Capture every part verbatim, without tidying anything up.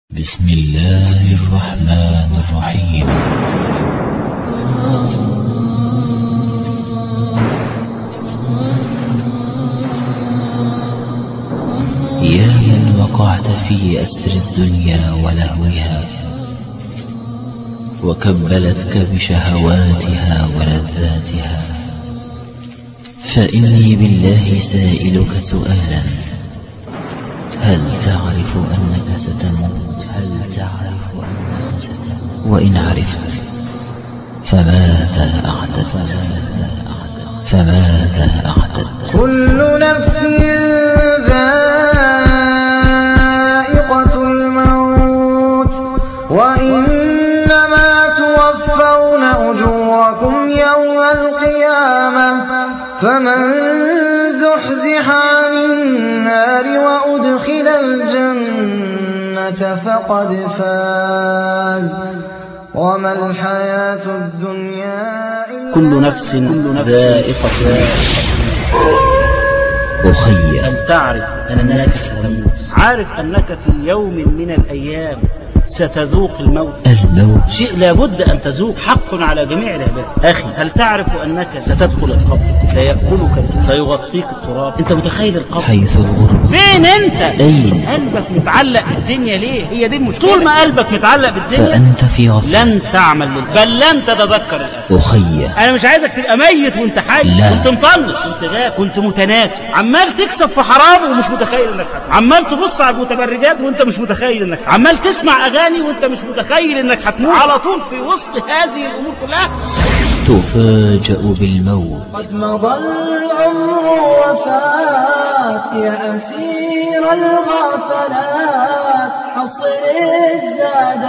بسم الله الرحمن الرحيم. يا من وقعت في أسر الدنيا ولهوها وكبلتك بشهواتها ولذاتها، فإني بالله سائلك سؤالا: هل تعرف أنك ستموت؟ هل تعرف أنك ستموت؟ وإن عرفت فماذا أحدث؟ فماذا أحدث؟ كل نفس ذائقة الموت، وإنما توفون أجوركم يوم القيامة، فمن زحزح عن النار وأدخل الجنة فقد فاز، وما الحياة الدنيا إلا كل نفس ذائقة أخي، هل تعرف أنك ستموت؟ عارف أنك في يوم من الأيام ستذوق الموت. الموت شيء لابد أن تذوق، حق على جميع العباد. أخي، هل تعرف أنك ستدخل القبر، سيأكلك، سيغطيك التراب؟ أنت متخيل القبر حيث الغربة؟ فين أنت؟ أين؟ قلبك متعلق بالدنيا ليه؟ هي دي المشكلة. طول ما قلبك متعلق بالدنيا فأنت في غفلة، لن تعمل لله، بل لن تتذكر الآخرة. أخي، أنا مش عايزك تبقى ميت وأنت حي. لا. كنت مطنش، كنت غاب، كنت متناسي، عمال تكسب في حرام ومش متخيل إنك حرام، عمال تبص على المتبرجات وأنت مش متخيل إنك حرام، عمال تسمع أغاني وأنت مش متخيل إنك هتموت على طول في وسط هذه الأمور كلها. تفاجأ بالموت. قد مضى العمر وفات يا أسير الغفلات، حصر الزاد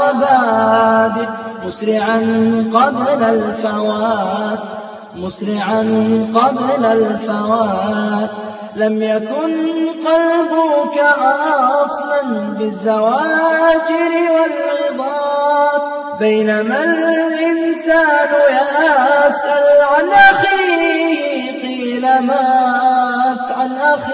وبادئ مسرعا قبل الفوات، مسرعا قبل الفوات. لم يكن قلبك أصلا بالزواجر والعظات، بينما الإنسان يسأل عن أخيه قيل مات، عن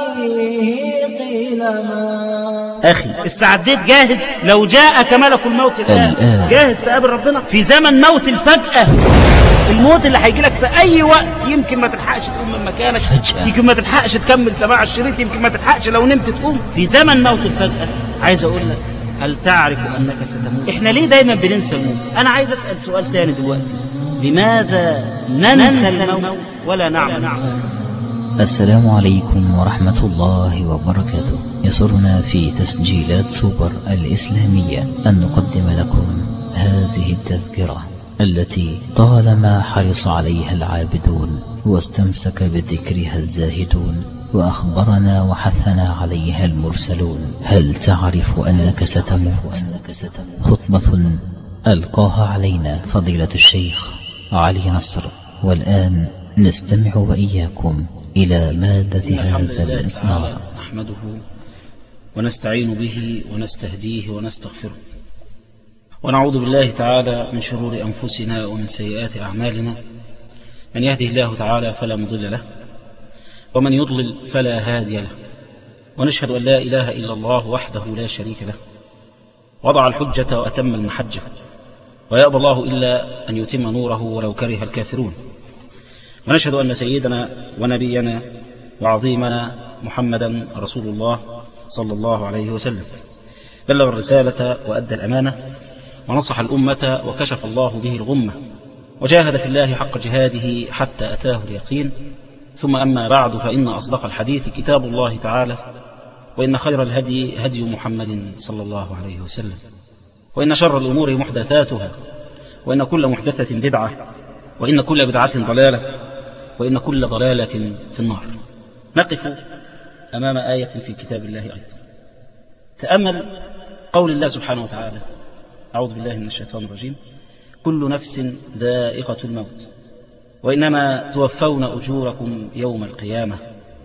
أخيه قيل مات. أخي، استعديت جاهز لو جاءك ملك الموت الآن؟ جاهز تقابل ربنا في زمن موت الفجأة، الموت اللي هيجي لك في أي وقت. يمكن ما تلحقش تقوم من مكانك فجأة، يمكن ما تلحقش تكمل سماع الشريط، يمكن ما تلحقش لو نمت تقوم. في زمن موت الفجأة عايز أقول لك: هل تعرف أنك ستموت؟ إحنا ليه دايما بننسى الموت؟ أنا عايز أسأل سؤال تاني دلوقتي: لماذا ننسى الموت ولا نعمل؟ السلام عليكم ورحمة الله وبركاته. يسرنا في تسجيلات سوبر الإسلامية أن نقدم لكم هذه التذكرة التي طالما حرص عليها العابدون واستمسك بذكرها الزاهدون، وأخبرنا وحثنا عليها المرسلون. هل تعرف أنك ستموت؟ خطبة ألقاها علينا فضيلة الشيخ علي نصر، والآن نستمع وإياكم إلى مادة هذا الإصدار. نحمده ونستعين به ونستهديه ونستغفره، ونعوذ بالله تعالى من شرور أنفسنا ومن سيئات أعمالنا. من يهده الله تعالى فلا مضل له، ومن يضلل فلا هادي له. ونشهد أن لا إله إلا الله وحده لا شريك له، وضع الحجة وأتم المحجة، ويأبى الله إلا أن يتم نوره ولو كره الكافرون. ونشهد أن سيدنا ونبينا وعظيمنا محمدا رسول الله صلى الله عليه وسلم بلغ الرسالة وأدى الأمانة ونصح الأمة وكشف الله به الغمة، وجاهد في الله حق جهاده حتى أتاه اليقين. ثم أما بعد، فإن أصدق الحديث كتاب الله تعالى، وإن خير الهدي هدي محمد صلى الله عليه وسلم، وإن شر الأمور محدثاتها، وإن كل محدثة بدعة، وإن كل بدعة ضلالة، وإن كل ضلالة في النار. نقف أمام آية في كتاب الله أيضا. تأمل قول الله سبحانه وتعالى: أعوذ بالله من الشيطان الرجيم: كل نفس ذائقة الموت، وإنما توفون أجوركم يوم القيامة،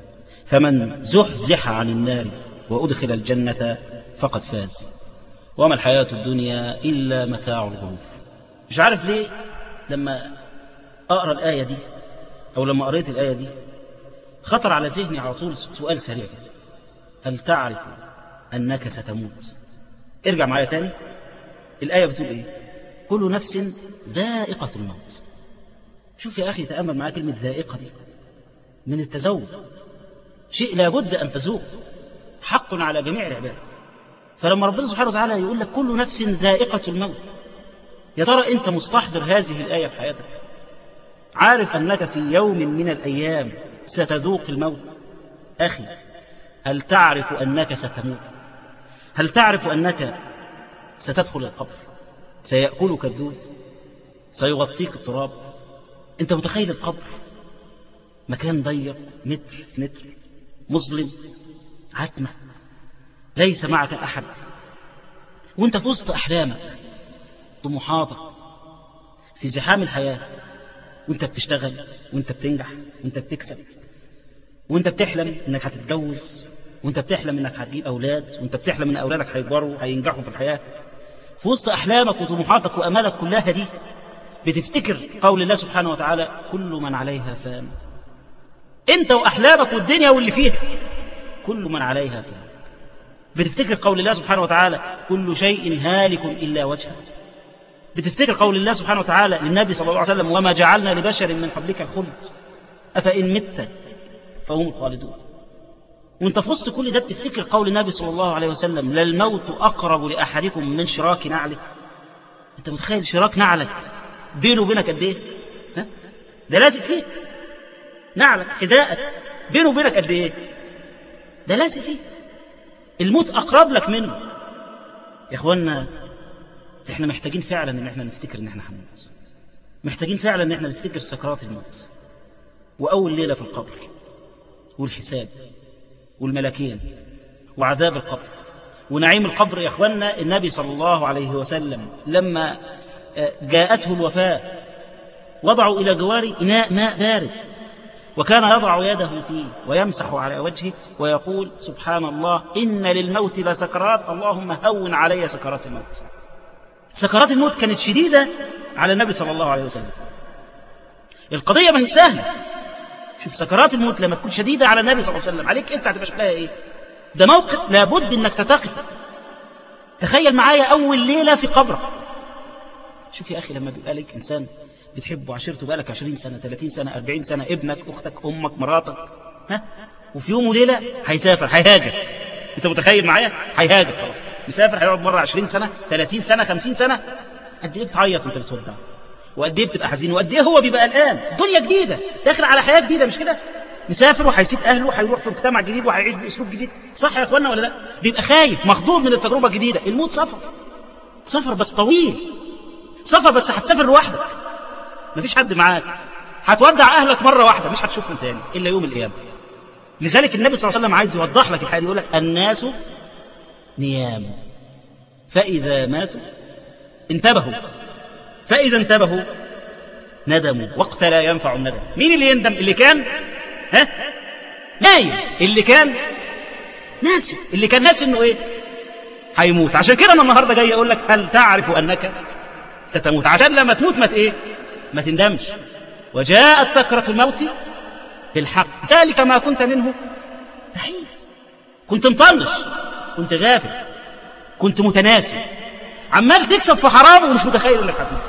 فمن زحزح عن النار وأدخل الجنة فقد فاز، وما الحياة الدنيا إلا متاع الغرور. مش عارف ليه لما أقرأ الآية دي أو لما قريت الآية دي خطر على ذهني على طول سؤال سريع جدا: هل تعرف أنك ستموت؟ ارجع معايا تاني، الآية بتقول إيه؟ كل نفس ذائقة الموت. شوف يا أخي، تأمل معايا كلمة ذائقة دي من التذوق، شيء لابد أن تذوق، حق على جميع العباد. فلما ربنا سبحانه وتعالى يقول لك كل نفس ذائقة الموت، يا ترى أنت مستحضر هذه الآية في حياتك؟ عارف أنك في يوم من الأيام ستذوق الموت؟ أخي، هل تعرف أنك ستموت؟ هل تعرف أنك ستدخل القبر؟ سيأكلك الدود، سيغطيك التراب. أنت متخيل القبر مكان ضيق، متر في متر، مظلم، عتمة، ليس معك أحد، وأنت في وسط أحلامك، طموحاتك، في زحام الحياة، وأنت بتشتغل، وأنت بتنجح، وأنت بتكسب، وأنت بتحلم أنك هتتجوز، وأنت بتحلم أنك هتجيب أولاد، وأنت بتحلم أن أولادك هيكبروا هينجحوا في الحياة. في وسط أحلامك وطموحاتك وأمالك كلها دي بتفتكر قول الله سبحانه وتعالى كل من عليها فان. أنت وأحلامك والدنيا واللي فيها، كل من عليها فان. بتفتكر قول الله سبحانه وتعالى كل شيء هالك إلا وجهه. بتفتكر قول الله سبحانه وتعالى للنبي صلى الله عليه وسلم وما جعلنا لبشر من قبلك الخلد أفإن مت فهم الخالدون. وانت في وسط كل ده بتفتكر قول النبي صلى الله عليه وسلم للموت أقرب لأحدكم من شراك نعله. انت متخيل شراك نعلك بينه وبينك قد ايه؟ ها؟ ده لازق فيك، نعلك حذاءك بينه وبينك قد ايه؟ ده لازق فيك، الموت أقرب لك منه. يا اخوانا، احنا محتاجين فعلا ان احنا نفتكر ان احنا هنموت، محتاجين فعلا ان احنا نفتكر سكرات الموت، وأول ليلة في القبر، والحساب، والملكين، وعذاب القبر، ونعيم القبر. يا اخوانا، النبي صلى الله عليه وسلم لما جاءته الوفاة وضعوا إلى جواره إناء ماء بارد، وكان يضع يده فيه ويمسح على وجهه ويقول سبحان الله إن للموت لسكرات اللهم هون علي سكرات الموت. سكرات الموت كانت شديدة على النبي صلى الله عليه وسلم. القضية ما هي سهلة. شوف سكرات الموت لما تكون شديدة على النبي صلى الله عليه وسلم، عليك أنت هتبقى شكلها إيه؟ ده موقف لابد أنك ستقف. تخيل معايا أول ليلة في قبرك. شوف يا أخي، لما بيبقى لك إنسان بتحبه عشرته بقالك عشرين سنة ثلاثين سنة أربعين سنة، ابنك أختك أمك مراتك، ها؟ وفي يوم وليلة هيسافر هيهاجر. أنت متخيل معايا؟ هيهاجر خلاص، يسافر هيقعد مرة عشرين سنة ثلاثين سنة خمسين سنة. قد إيه بتعيط وأنت بتودع، وقد إيه بتبقى حزين، وقد إيه هو بيبقى الآن دنيا جديدة داخل على حياة جديدة، مش كده؟ مسافر وهيسيب أهله وهيروح في مجتمع جديد وهيعيش بأسلوب جديد، صح يا أخوانا ولا لا؟ بيبقى خايف مخضوض من التجربة الجديدة. الموت سفر، سفر بس طويل، سفر بس هتسافر لوحدك، مفيش حد معاك، هتودع أهلك مرة واحدة مش هتشوفهم تاني إلا يوم القيامة. لذلك النبي صلى الله عليه وسلم عايز يوضح لك الحياة، يقول لك الناس نيام فإذا ماتوا انتبهوا، فإذا انتبهوا ندموا وقت لا ينفع الندم. مين اللي يندم؟ اللي كان ها نايم، اللي كان ناسي، اللي كان ناسي انه ايه هيموت. عشان كده انا النهارده جاي اقول لك هل تعرف انك ستموت، عشان لما تموت ما ايه ما تندمش. وجاءت سكرة الموت بالحق ذلك ما كنت منه تحيد. كنت مطنش، كنت غافل، كنت متناسي، عمال تكسب في حرام ومش متخيل انك هتموت،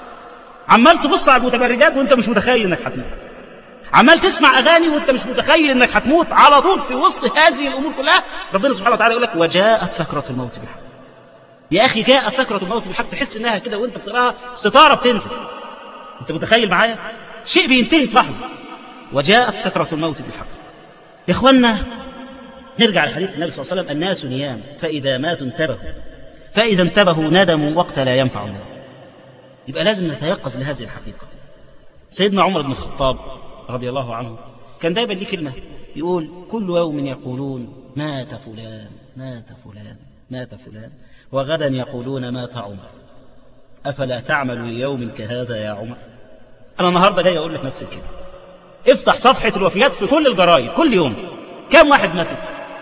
عمال تبص على المتبرجات وانت مش متخيل انك هتموت، عمال تسمع اغاني وانت مش متخيل انك هتموت. على طول في وسط هذه الامور كلها ربنا سبحانه وتعالى يقول لك وجاءت سكرة الموت بالحق. يا اخي، جاءت سكرة الموت بالحق، تحس انها كده وانت بتقراها ستاره بتنزل. انت متخيل معايا؟ شيء بينتهي في لحظه. وجاءت سكرة الموت بالحق. يا اخوانا، نرجع لحديث النبي صلى الله عليه وسلم الناس نيام فاذا ماتوا انتبهوا، فاذا انتبهوا ندموا وقت لا ينفع الندم. يبقى لازم نتيقظ لهذه الحقيقه. سيدنا عمر بن الخطاب رضي الله عنه كان دايما ليه كلمه يقول كل يوم يقولون مات فلان مات فلان مات فلان وغدا يقولون مات عمر أفلا تعمل ليوم كهذا يا عمر. أنا النهاردة جاي أقول لك نفس الكلمة. افتح صفحة الوفيات في كل الجرايد كل يوم، كم واحد مات؟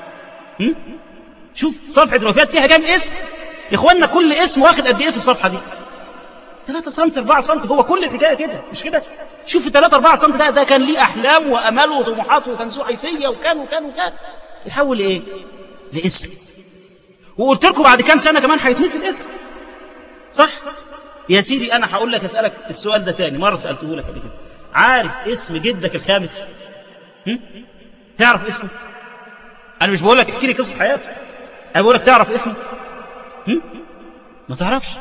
شوف صفحة الوفيات فيها كم اسم يا إخوانا، كل اسم واخد قد إيه في الصفحة دي؟ ثلاثة سنتي أربعة سنتي، هو كل الحكاية كده مش كده؟ شوف الثلاثة أربعة سنتي ده ده كان ليه أحلام وأمال وطموحات وكان ذو حيثية وكان وكان وكان يحول إيه؟ لاسم. وقلت لكم بعد كام سنة كمان هيتنسي الاسم، صح؟ يا سيدي أنا هقول لك أسألك السؤال ده تاني، مرة سألته لك قبل كده. عارف اسم جدك الخامس؟ هم؟ تعرف اسمه؟ أنا مش بقول لك احكي لي قصة حياته، أنا بقول لك تعرف اسمه؟ هم؟ ما تعرفش.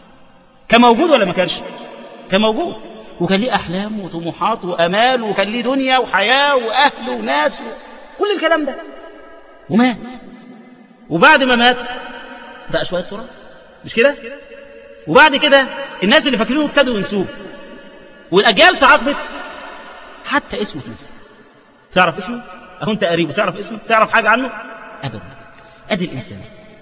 كان موجود ولا ما كانش؟ كان موجود، وكان ليه أحلام وطموحات وأمال، وكان ليه دنيا وحياة وأهل وناس وكل الكلام ده، ومات. وبعد ما مات بقى شوية تراب، مش كده؟ وبعد كده الناس اللي فاكرينه ابتدوا ينسوه، والأجيال تعاقبت حتى اسمه اتنسى. تعرف اسمه؟ أهو أنت قريبه، تعرف اسمه؟ تعرف حاجة عنه؟ أبدا. أدي الإنسان.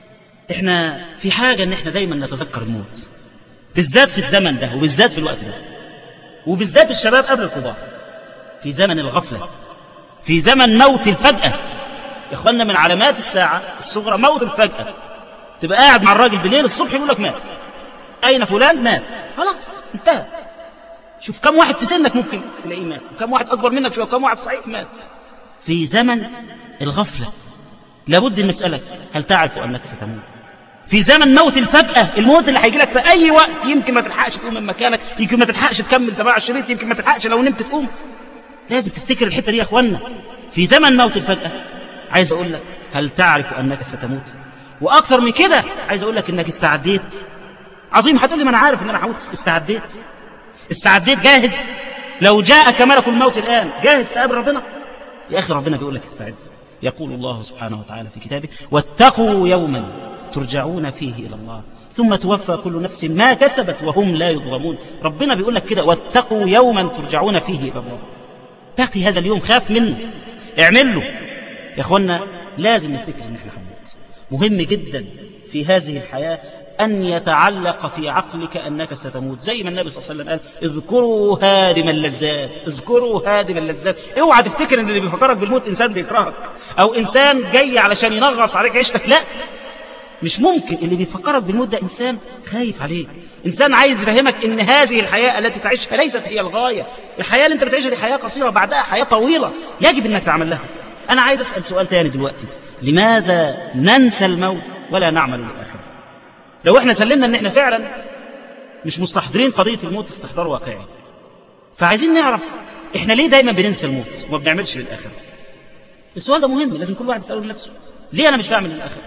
إحنا في حاجة إن إحنا دايما نتذكر الموت، بالذات في الزمن ده وبالذات في الوقت ده، وبالذات الشباب قبل الكبار، في زمن الغفلة، في زمن موت الفجأة. يا إخوانا من علامات الساعة الصغرى موت الفجأة. تبقى قاعد مع الراجل بالليل الصبح يقول لك مات. أين فلان؟ مات. خلاص انتهى. شوف كم واحد في سنك ممكن تلاقيه مات، وكم واحد أكبر منك شوية، وكم واحد صحيح مات. في زمن الغفلة لابد أن نسألك هل تعرف أنك ستموت؟ في زمن موت الفجأة، الموت اللي هيجي لك في أي وقت، يمكن ما تلحقش تقوم من مكانك، يمكن ما تلحقش تكمل سباع الشريط، يمكن ما تلحقش لو نمت تقوم. لازم تفتكر الحتة دي يا أخوانا. في زمن موت الفجأة عايز أقول لك هل تعرف أنك ستموت؟ وأكثر من كده عايز أقول لك أنك استعديت. عظيم. هتقول لي ما أنا عارف أن أنا هموت. استعديت؟ استعديت؟ جاهز؟ لو جاءك ملك الموت الآن جاهز تقابل ربنا؟ يا أخي ربنا بيقول لك استعد. يقول الله سبحانه وتعالى في كتابه واتقوا يوما ترجعون فيه إلى الله ثم توفى كل نفس ما كسبت وهم لا يظلمون. ربنا بيقول لك كده واتقوا يوما ترجعون فيه إلى الله. تقي هذا اليوم، خاف منه، اعمل له. يا أخوانا لازم نفتكر أن احنا هنموت. مهم جدا في هذه الحياة أن يتعلق في عقلك أنك ستموت، زي ما النبي صلى الله عليه وسلم قال اذكروا هادم اللذات، اذكروا هادم اللذات. اوعى تفتكر ان اللي بيفكرك بالموت إنسان بيكرهك أو إنسان جاي علشان ينغص عليك عيشتك. لا، مش ممكن. اللي بيفكرك بالموت ده إنسان خايف عليك، إنسان عايز يفهمك إن هذه الحياة التي تعيشها ليست هي الغاية. الحياة اللي أنت بتعيشها دي حياة قصيرة، بعدها حياة طويلة يجب أنك تعمل لها. أنا عايز أسأل سؤال تاني دلوقتي، لماذا ننسى الموت ولا نعمل للآخرة؟ لو احنا سلمنا ان احنا فعلا مش مستحضرين قضية الموت استحضار واقعي، فعايزين نعرف احنا ليه دايما بننسى الموت وما بنعملش للآخرة. السؤال ده مهم، لازم كل واحد يسأله لنفسه. ليه انا مش بعمل للآخرة؟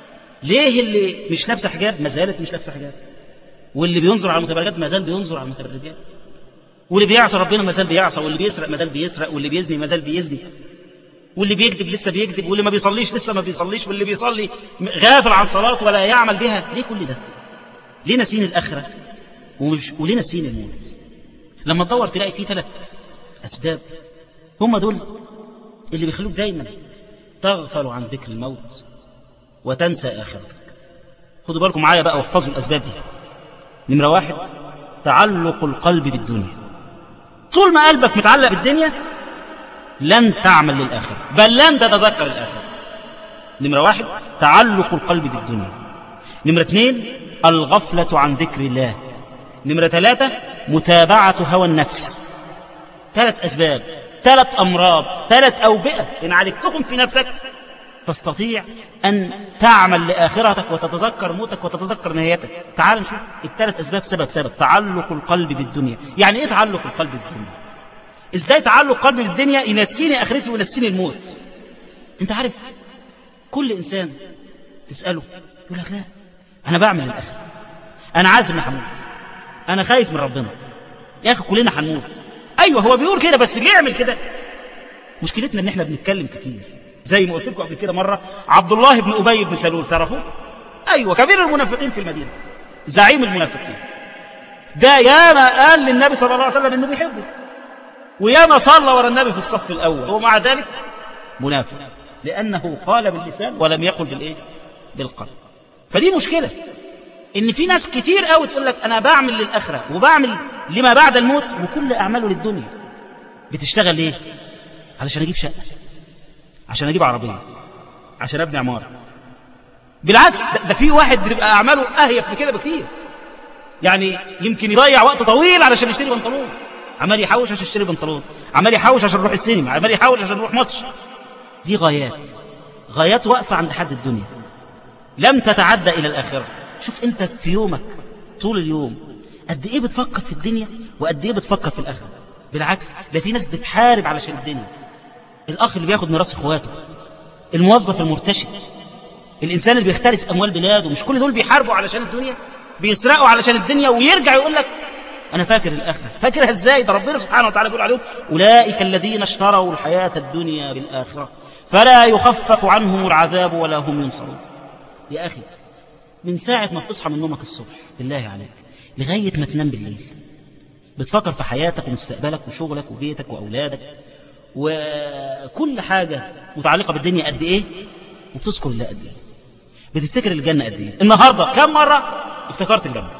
ليه اللي مش لابسه حجاب ما زالت مش لابسه حجاب، واللي بينظر على المتبرجات ما زال بينظر على المتبرجات، واللي بيعصى ربنا ما زال بيعصى، واللي بيسرق ما زال بيسرق، واللي بيزني ما زال بيزني، واللي بيكذب لسه بيكذب، واللي ما بيصليش لسه ما بيصليش، واللي بيصلي غافل عن صلاته ولا يعمل بها. ليه كل ده؟ ليه نسين الآخرة ومش وليه نسين الموت؟ لما تدور تلاقي فيه ثلاث أسباب هم دول اللي بيخلوك دايما تغفل عن ذكر الموت وتنسى آخرتك. خدوا بالكم معايا بقى واحفظوا الأسباب دي. نمرة واحد، تعلق القلب بالدنيا. طول ما قلبك متعلق بالدنيا لن تعمل للآخرة، بل لن تتذكر الآخرة. نمرة واحد، تعلق القلب بالدنيا. نمرة اثنين، الغفلة عن ذكر الله. نمرة ثلاثة، متابعة هوى النفس. ثلاث أسباب، ثلاث أمراض، ثلاث أوبئة إن عالجتهم في نفسك تستطيع أن تعمل لآخرتك وتتذكر موتك وتتذكر نهايتك. تعال نشوف الثلاث أسباب سبب سبب. تعلق القلب بالدنيا. يعني إيه تعلق القلب بالدنيا؟ إزاي تعلق قلبي بالدنيا ينسيني آخرتي وينسيني الموت؟ أنت عارف كل إنسان تسأله يقول لك لا أنا بعمل الآخرة، أنا عارف إني هموت، أنا خايف من ربنا. يا أخي كلنا هنموت. أيوة هو بيقول كده بس بيعمل كده. مشكلتنا إن إحنا بنتكلم كتير، زي ما قلت لكم قبل كده مرة. عبد الله بن أبي بن سلول تعرفوه؟ أيوة كبير المنافقين في المدينة، زعيم المنافقين. ده ياما قال للنبي صلى الله عليه وسلم إنه بيحبه، وياما صلى ورا النبي في الصف الأول، ومع ذلك منافق، لأنه قال باللسان ولم يقل بالإيه؟ بالقلب. فدي مشكلة، إن في ناس كتير قوي تقول لك أنا بعمل للآخرة وبعمل لما بعد الموت وكل أعماله للدنيا. بتشتغل ليه؟ علشان أجيب شقة، عشان أجيب عربية، عشان أبني عمارة. بالعكس ده, ده في واحد بتبقى أعماله أهيف من كده بكتير. يعني يمكن يضيع وقت طويل علشان يشتري بنطلون، عمال يحوش عشان يشتري بنطلون، عمال يحوش عشان يروح السينما، عمال يحوش عشان يروح ماتش. دي غايات، غايات واقفة عند حد الدنيا. لم تتعدى إلى الآخرة. شوف أنت في يومك طول اليوم قد إيه بتفكر في الدنيا وقد إيه بتفكر في الآخرة. بالعكس، ده في ناس بتحارب علشان الدنيا. الأخ اللي بياخد ميراث إخواته، الموظف المرتشي، الإنسان اللي بيخترس أموال بلاده، مش كل دول بيحاربوا علشان الدنيا؟ بيسرقوا علشان الدنيا ويرجع يقول لك أنا فاكر الآخرة. فاكرها إزاي؟ ده ربنا سبحانه وتعالى يقول عليهم أولئك الذين اشتروا الحياة الدنيا بالآخرة فلا يخفف عنهم العذاب ولا هم ينصرون. يا أخي، من ساعة ما بتصحى من نومك الصبح بالله عليك لغاية ما تنام بالليل بتفكر في حياتك ومستقبلك وشغلك وبيتك وأولادك وكل حاجة متعلقة بالدنيا قد إيه، وبتذكر الله قد إيه، بتفتكر الجنة قد إيه. النهاردة كم مرة افتكرت الجنة؟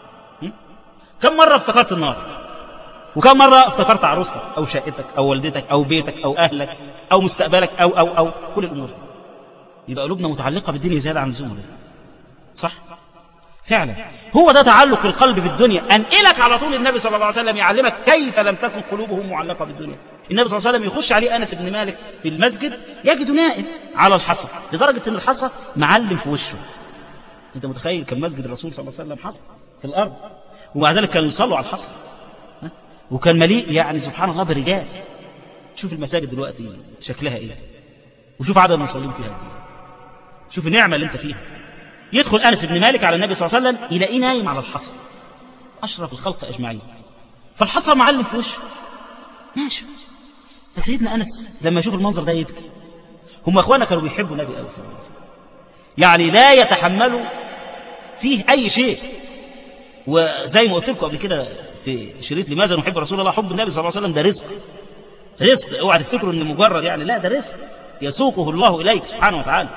كم مرة افتكرت النار؟ وكم مرة افتكرت عروستك أو شقتك أو والدتك أو بيتك أو أهلك أو مستقبلك أو أو أو كل الأمور دي؟ يبقى قلوبنا متعلقة بالدنيا زيادة عن اللزوم. صح؟ فعلا هو ده تعلق القلب بالدنيا. أنقلك على طول النبي صلى الله عليه وسلم يعلمك كيف لم تكن قلوبهم معلقة بالدنيا. النبي صلى الله عليه وسلم يخش عليه أنس بن مالك في المسجد يجد نائم على الحصى، لدرجة أن الحصى معلم في وشه. أنت متخيل كان مسجد الرسول صلى الله عليه وسلم حصى في الأرض، ومع ذلك كانوا يصلوا على الحصى، وكان مليء يعني سبحان الله برجال. شوف المساجد دلوقتي شكلها إيه، وشوف عدد المصلين فيها إيه، شوف النعمة اللي أنت فيها. يدخل أنس بن مالك على النبي صلى الله عليه وسلم يلاقيه نايم على الحصى، أشرف الخلق أجمعين، فالحصى معلم في وشه ناشف. فسيدنا أنس لما يشوف المنظر ده يبكي. هم أخوانا كانوا بيحبوا النبي أوي صلى الله عليه وسلم، يعني لا يتحملوا فيه أي شيء. وزي ما قلت لكم قبل كده في شريط لماذا نحب رسول الله، حب النبي صلى الله عليه وسلم ده رزق، رزق. اوعى تفتكروا ان مجرد يعني، لا، ده رزق يسوقه الله إليك سبحانه وتعالى.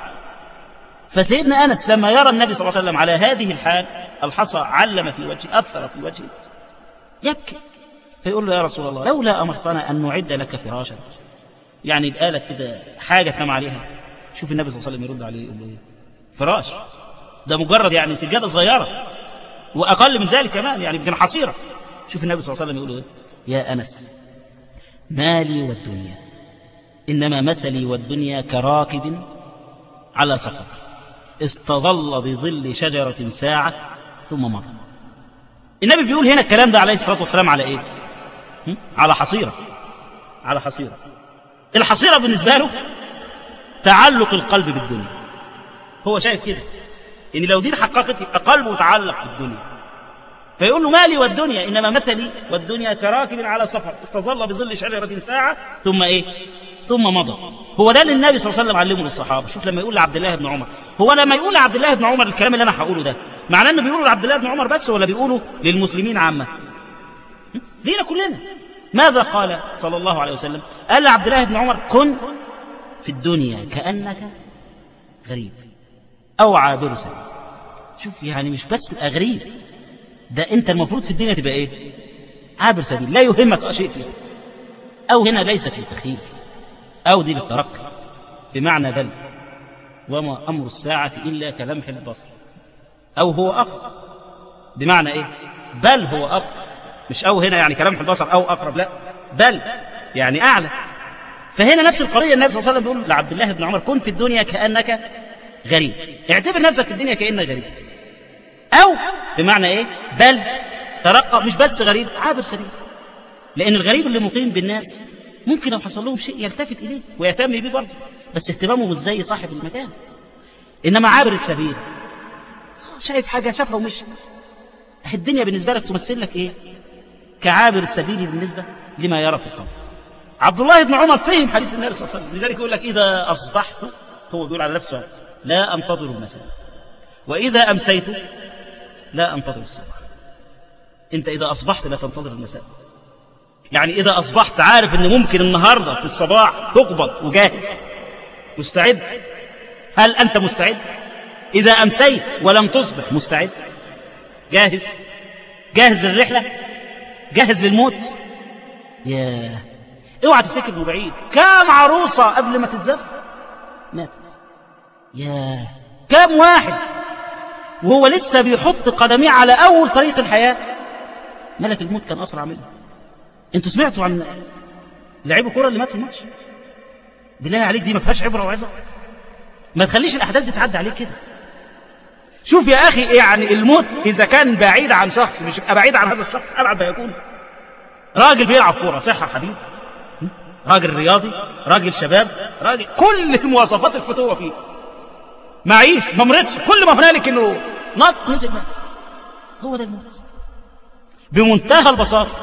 فسيدنا أنس لما يرى النبي صلى الله عليه وسلم على هذه الحال، الحصى علم في وجهه، أثر في وجهه، يبكي. فيقول له يا رسول الله لولا أمرتنا أن نعد لك فراشا، يعني يبقى لك كده حاجة تنام عليها. شوف النبي صلى الله عليه وسلم يرد عليه يقول له ايه؟ فراش ده مجرد يعني سجادة صغيرة، وأقل من ذلك كمان يعني يمكن حصيرة. شوف النبي صلى الله عليه وسلم يقول ايه؟ يا أنس مالي والدنيا إنما مثلي والدنيا كراكب على سفر استظل بظل شجرة ساعة ثم مضى. النبي بيقول هنا الكلام ده عليه الصلاة والسلام على ايه؟ على حصيرة، على حصيرة. الحصيرة بالنسبة له تعلق القلب بالدنيا. هو شايف كده إن لو دي حققت يبقى قلبه تعلق بالدنيا. فيقول له مالي والدنيا إنما مثلي والدنيا كراكب على سفر استظل بظل شجرة ساعة ثم إيه؟ ثم مضى. هو ده اللي النبي صلى الله عليه وسلم علمه للصحابة. شوف لما يقول لعبد الله بن عمر، هو لما يقول لعبد الله بن عمر الكلام اللي أنا هقوله ده معناه إنه بيقوله لعبد الله بن عمر بس ولا بيقوله للمسلمين عامة؟ لينا كلنا. ماذا قال صلى الله عليه وسلم؟ قال لعبد الله بن عمر كن في الدنيا كأنك غريب أو عابر سبيل. شوف يعني مش بس تبقى غريب، ده أنت المفروض في الدنيا تبقى إيه؟ عابر سبيل، لا يهمك شيء فيه. أو هنا ليس في تخيل، أو دي للترقي بمعنى بل، وما أمر الساعة إلا كلمح البصر، أو هو أقرب بمعنى إيه؟ بل هو أقرب، مش أو هنا يعني كلمح البصر أو أقرب، لا، بل يعني أعلى. فهنا نفس القضية النبي صلى الله عليه وسلم بيقول لعبد الله بن عمر كن في الدنيا كأنك غريب، اعتبر نفسك في الدنيا كأنك غريب. أو بمعنى إيه؟ بل ترقى، مش بس غريب، عابر سبيل. لأن الغريب اللي مقيم بالناس ممكن لو حصل لهم شيء يلتفت إليه ويهتم بيه برضه، بس اهتمامه مش زي صاحب المكان. إنما عابر السبيل شايف حاجة شافها ومشي. الدنيا بالنسبة لك تمثل لك إيه؟ كعابر السبيل بالنسبة لما يرى في القلب. عبد الله بن عمر فهم حديث النبي صلى الله عليه وسلم، لذلك يقول لك إذا أصبحت، هو بيقول على نفسه لا أنتظر المساء، وإذا أمسيت لا أنتظر الصباح. أنت إذا أصبحت لا تنتظر المساء، يعني إذا أصبحت عارف أن ممكن النهاردة في الصباح تقبض وجاهز مستعد. هل أنت مستعد؟ إذا أمسيت ولم تصبح مستعد، جاهز، جاهز للرحلة، جاهز للموت. ياه، اوعى تفتكر انه بعيد. كام عروسة قبل ما تتزف ماتت. ياه، كام واحد وهو لسه بيحط قدميه على أول طريق الحياة ملك الموت كان أسرع منه. انتوا سمعتوا عن لعيب الكرة اللي مات في الماتش؟ بالله عليك دي ما فيهاش عبرة وعظة؟ ما تخليش الأحداث دي تعدي عليك كده. شوف يا أخي يعني الموت إذا كان بعيد عن شخص مش يبقى بعيد عن هذا الشخص أبعد ما يكون. راجل بيلعب كورة صحة حديد، راجل رياضي، راجل شباب، راجل كل المواصفات الفتوة فيه، معيش ما مرضش، كل ما هنالك إنه نط نزل مات. هو ده الموت بمنتهى البساطة.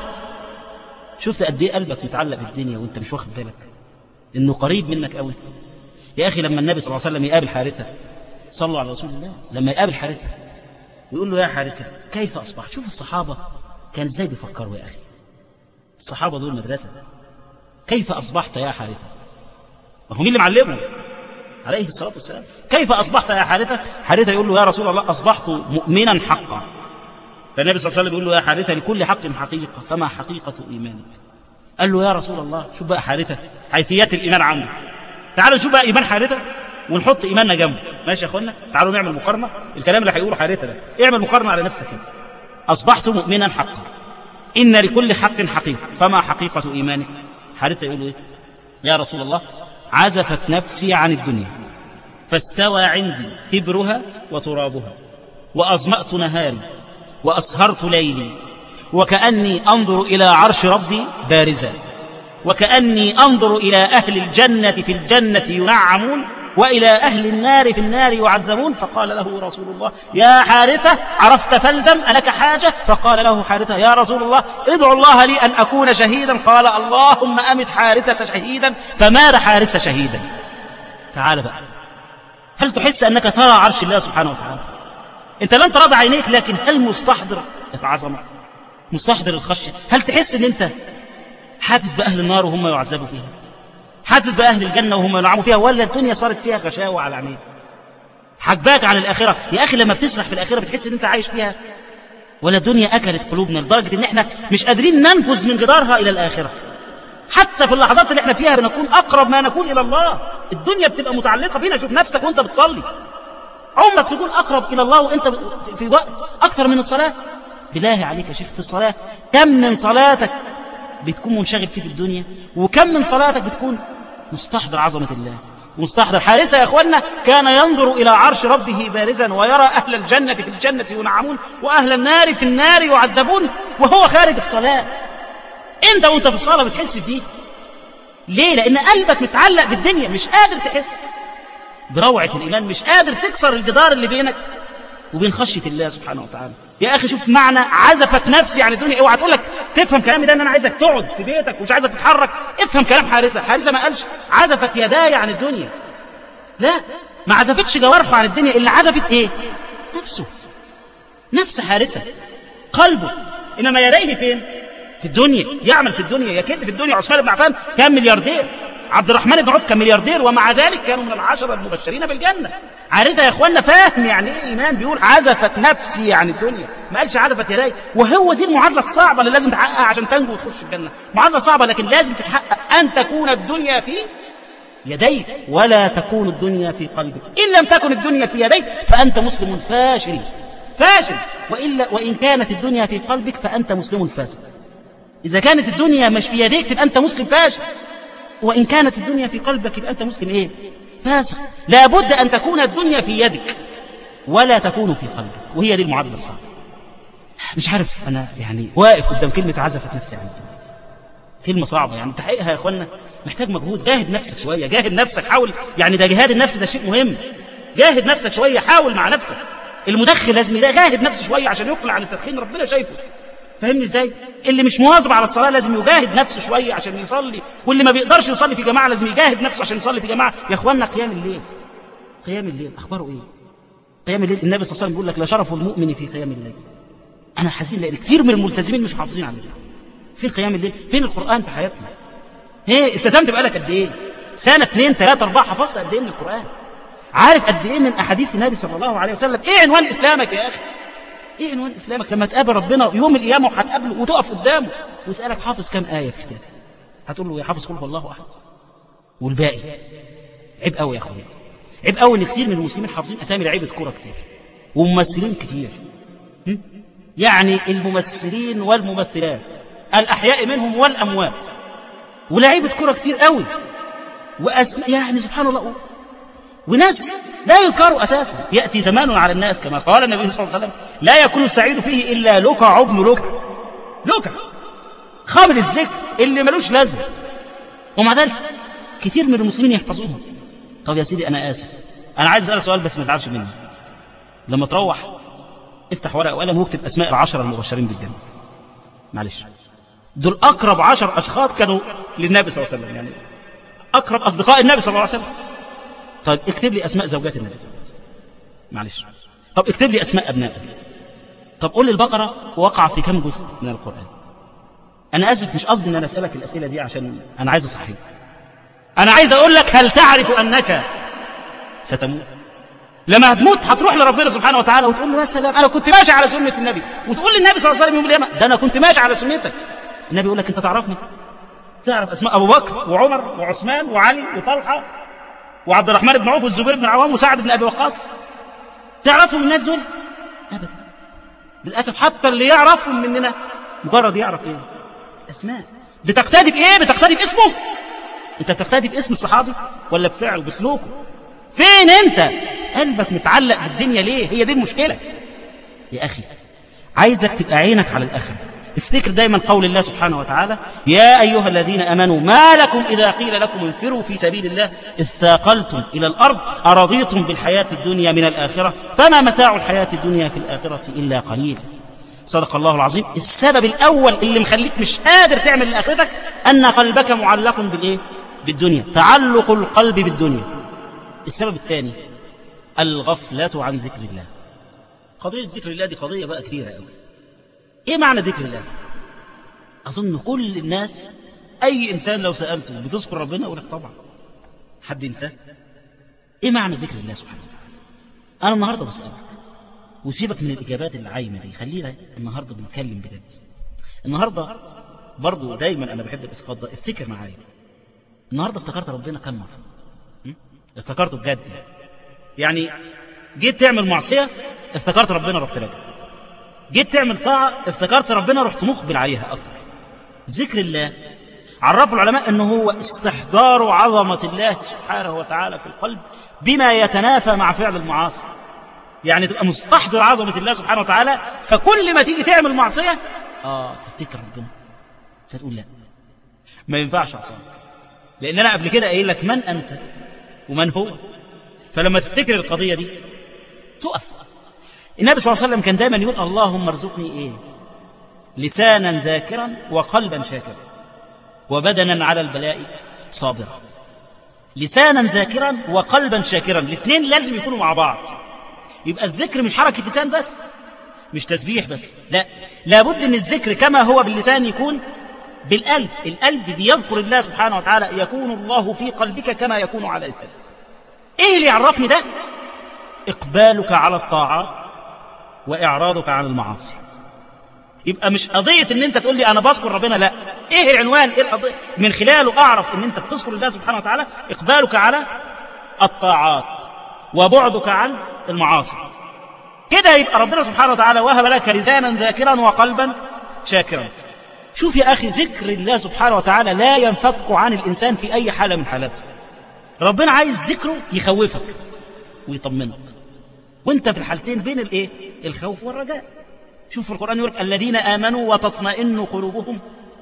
شفت قد إيه قلبك متعلق بالدنيا وأنت مش واخد بالك إنه قريب منك قوي. يا أخي لما النبي صلى الله عليه وسلم يقابل حارثة، صلوا على رسول الله، لما يقابل حارثة ويقول له يا حارثة كيف أصبحت؟ شوف الصحابة كان إزاي بيفكروا يا أخي. الصحابة دول مدرسة. كيف أصبحت يا حارثة؟ وهو مين اللي معلمهم عليه الصلاة والسلام؟ كيف أصبحت يا حارثة؟ حارثة يقول له يا رسول الله أصبحت مؤمنا حقا. فالنبي صلى الله عليه وسلم يقول له يا حارثة لكل حق حقيقة، فما حقيقة إيمانك؟ قال له يا رسول الله شوف بقى حارثة حيثيات الإيمان عنده. تعالوا نشوف بقى إيمان حارثة ونحط إيماننا جنبه. ماشي يا أخوانا؟ تعالوا نعمل مقارنة. الكلام اللي هيقوله حارثة ده اعمل مقارنة على نفسك انت. أصبحت مؤمنا حقا، إن لكل حق حقيقة، فما حقيقة إيمانك؟ حارثة يقول إيه؟ يا رسول الله عزفت نفسي عن الدنيا فاستوى عندي تبرها وترابها، وأظمأت نهاري وأسهرت ليلي، وكأني أنظر إلى عرش ربي بارزا، وكأني أنظر إلى أهل الجنة في الجنة ينعمون، وإلى أهل النار في النار يعذبون. فقال له رسول الله يا حارثة عرفت فالزم ألك حاجة؟ فقال له حارثة يا رسول الله ادعو الله لي أن أكون شهيدا. قال اللهم أمت حارثة شهيدا. فمات حارثة شهيدا. تعال بقى، هل تحس أنك ترى عرش الله سبحانه وتعالى؟ أنت لن ترى بعينيك، لكن هل مستحضر العظمة، مستحضر الخشية؟ هل تحس أن أنت حاسس بأهل النار وهم يعذبوا فيها، حاسس بأهل الجنة وهم ينعموا فيها، ولا الدنيا صارت فيها غشاوة على عينيك حجباك عن الآخرة؟ يا أخي لما بتسرح في الآخرة بتحس أن أنت عايش فيها، ولا الدنيا أكلت قلوبنا لدرجة أن احنا مش قادرين ننفذ من جدارها إلى الآخرة؟ حتى في اللحظات اللي احنا فيها بنكون أقرب ما نكون إلى الله. الدنيا بتبقى متعلقة بينا. شوف نفسك وانت بتصلي، عمرك تكون أقرب إلى الله وانت في وقت أكثر من الصلاة؟ بالله عليك يا شيخ، في الصلاة كم من صلاتك بتكون منشغل فيه في الدنيا، وكم من صلاتك بتكون مستحضر عظمة الله ومستحضر. حارثة يا أخوانا كان ينظر إلى عرش ربه بارزا، ويرى أهل الجنة في الجنة ينعمون، وأهل النار في النار يعذبون، وهو خارج الصلاة. أنت وأنت في الصلاة بتحس بدي ليه؟ لأن قلبك متعلق بالدنيا، مش قادر تحس بروعة الإيمان، مش قادر تكسر الجدار اللي بينك وبين خشية الله سبحانه وتعالى. يا أخي شوف معنى عزفت نفسي عن الدنيا. اوعى تقول لك تفهم كلامي ده ان انا عايزك تقعد في بيتك ومش عايزك تتحرك. افهم كلام حارثة. حارثة ما قالش عزفت يداي عن الدنيا، لا، ما عزفتش جوارحه عن الدنيا، اللي عزفت ايه؟ نفسه، نفس حارثة، قلبه. انما يديه فين؟ في الدنيا، يعمل في الدنيا، يكد في الدنيا. عثمان بن عفان كان ملياردير، عبد الرحمن بن عوف كان ملياردير، ومع ذلك كانوا من العشرة المبشرين بالجنة. حارثة يا اخوانا فاهم يعني ايه ايمان، بيقول عزفت نفسي عن الدنيا، ما قالش عزفت يداي. وهو دي المعادلة الصعبة اللي لازم تحققها عشان تنجو وتخش الجنة. معادلة صعبة لكن لازم تتحقق، أن تكون الدنيا في يديك ولا تكون الدنيا في قلبك. إن لم تكن الدنيا في يديك فأنت مسلم فاشل فاشل، وإلا وإن كانت الدنيا في قلبك فأنت مسلم فاسد. إذا كانت الدنيا مش في يديك تبقى أنت مسلم فاشل، وإن كانت الدنيا في قلبك يبقى أنت مسلم إيه؟ فاسق. لابد أن تكون الدنيا في يدك ولا تكون في قلبك، وهي دي المعادلة الصعبة. مش عارف أنا يعني واقف قدام كلمة عزفت نفسي عن الدنيا، كلمة صعبة يعني تحقيقها يا أخوانا محتاج مجهود. جاهد نفسك شوية، جاهد نفسك، حاول يعني، ده جهاد النفس ده شيء مهم. جاهد نفسك شوية، حاول مع نفسك. المدخن لازم يجاهد نفسه شوية عشان يقلع عن التدخين، ربنا شايفه. فهمني ازاي؟ اللي مش مواظب على الصلاة لازم يجاهد نفسه شوية عشان يصلي، واللي ما بيقدرش يصلي في جماعة لازم يجاهد نفسه عشان يصلي في جماعة. يا اخوانا قيام الليل، قيام الليل أخباره إيه؟ قيام الليل النبي صلى الله عليه وسلم بيقول لك لا شرف المؤمن في قيام الليل. أنا حزين لأن كتير من الملتزمين مش حافظين على الليل. فين قيام الليل؟ فين القرآن في حياتنا؟ ايه التزمت بقالك قد ايه؟ سنة اثنين ثلاثة أربعة، حفظت قد ايه من القرآن؟ عارف قد ايه من أحاديث النبي صلى الله عليه وسلم؟ ايه عنوان إسلامك يا أخي؟ ايه عنوان إسلامك لما تقابل ربنا يوم القيامة وهتقابله وتقف قدامه ويسألك حافظ كم آية في كتابك؟ هتقول له يا حافظ قل هو الله أحد والباقي؟ عيب قوي يا اخويا، عيب قوي ان كتير من المسلمين حافظين اسامي لعيبه كوره كتير وممثلين كتير. يعني الممثلين والممثلات الاحياء منهم والاموات، ولعيبه كوره كتير قوي واسماء، يعني سبحان الله، وناس لا يذكروا أساسا. يأتي زمان على الناس كما قال النبي صلى الله عليه وسلم لا يكون السعيد فيه إلا لكع ابن لكع، لكع خامل الذكر اللي ملوش لازمة، ومع ذلك كثير من المسلمين يحفظوهم. طب يا سيدي أنا آسف، أنا عايز أسأل سؤال بس ما تزعلش مني. لما تروح افتح ورقة وقلم واكتب أسماء العشرة المبشرين بالجنة. معلش، دول أقرب عشر أشخاص كانوا للنبي صلى الله عليه وسلم، يعني أقرب أصدقاء النبي صلى الله عليه وسلم. طيب اكتب لي أسماء زوجات النبي صلى الله عليه وسلم. معلش. طب اكتب لي أسماء أبنائه. طب قول لي البقرة وقع في كم جزء من القرآن؟ أنا آسف مش قصدي أن أنا أسألك الأسئلة دي عشان أنا عايز أصحيك. أنا عايز أقول لك هل تعرف أنك ستموت؟ لما هتموت هتروح لربنا سبحانه وتعالى وتقول له يا سلام أنا كنت ماشي على سنة النبي، وتقول للنبي صلى الله عليه وسلم يوم القيامة ده أنا كنت ماشي على سنتك. النبي يقول لك أنت تعرفني؟ تعرف أسماء أبو بكر وعمر وعثمان وعلي وطلحة وعبد الرحمن بن عوف والزبير بن عوام وسعد بن أبي وقاص؟ تعرفهم الناس دول؟ أبدا. للأسف حتى اللي يعرفهم مننا مجرد يعرف إيه؟ أسماء. بتقتدي بإيه؟ بتقتدي باسمه. أنت بتقتدي باسم الصحابي ولا بفعله بسلوكه؟ فين أنت؟ قلبك متعلق بالدنيا ليه؟ هي دي المشكلة يا أخي. عايزك تبقى عينك على الآخرة. افتكر دايما قول الله سبحانه وتعالى يا أيها الذين أمنوا ما لكم إذا قيل لكم انفروا في سبيل الله إذ ثاقلتم إلى الأرض أرضيتم بالحياة الدنيا من الآخرة فما متاع الحياة الدنيا في الآخرة إلا قليل. صدق الله العظيم. السبب الأول اللي مخليك مش قادر تعمل لآخرتك أن قلبك معلق بالإيه؟ بالدنيا، تعلق القلب بالدنيا. السبب الثاني الغفلة عن ذكر الله. قضية ذكر الله دي قضية بقى كبيرة قوي. ايه معنى ذكر الله؟ اظن كل الناس اي انسان لو سألته بتذكر ربنا يقول لك طبعا. حد ينساه؟ ايه معنى ذكر الله سبحانه وتعالى؟ انا النهارده بسألك وسيبك من الاجابات العايمة دي، خلينا النهارده بنتكلم بجد. النهارده برضو دايما انا بحب الاسقاط ده، افتكر معايا النهارده افتكرت ربنا كم مرة؟ افتكرته بجد يعني جيت تعمل معصية افتكرت ربنا رحت راجع، جيت تعمل طاعة افتكرت ربنا رحت مقبل عليها أكتر. ذكر الله عرفوا العلماء أنه هو استحضار عظمة الله سبحانه وتعالى في القلب بما يتنافى مع فعل المعاصي. يعني تبقى مستحضر عظمة الله سبحانه وتعالى، فكل ما تيجي تعمل معصية آه تفتكر ربنا فتقول لا ما ينفعش عصام، لأن أنا قبل كده قايل لك من أنت ومن هو. فلما تفتكر القضية دي تقف. النبي صلى الله عليه وسلم كان دائما يقول اللهم ارزقني إيه؟ لسانا ذاكرا وقلبا شاكرا وبدنا على البلاء صابرا. لسانا ذاكرا وقلبا شاكرا، الاثنين لازم يكونوا مع بعض. يبقى الذكر مش حركة لسان بس، مش تسبيح بس، لا، لابد ان الذكر كما هو باللسان يكون بالقلب. القلب بيذكر الله سبحانه وتعالى، يكون الله في قلبك كما يكون على لسانك. ايه اللي يعرفني ده؟ اقبالك على الطاعات واعراضك عن المعاصي. يبقى مش قضية ان انت تقول لي انا بذكر ربنا، لا، ايه العنوان؟ ايه القضية؟ من خلاله اعرف ان انت بتذكر الله سبحانه وتعالى اقبالك على الطاعات وبعدك عن المعاصي. كده يبقى ربنا سبحانه وتعالى وهب لك لسانا ذاكرا وقلبا شاكرا. شوف يا اخي، ذكر الله سبحانه وتعالى لا ينفك عن الانسان في اي حالة من حالاته. ربنا عايز ذكره يخوفك ويطمنك، وانت في الحالتين بين الايه؟ الخوف والرجاء. شوف في القرآن يقول لك الذين آمنوا وتطمئن قلوبهم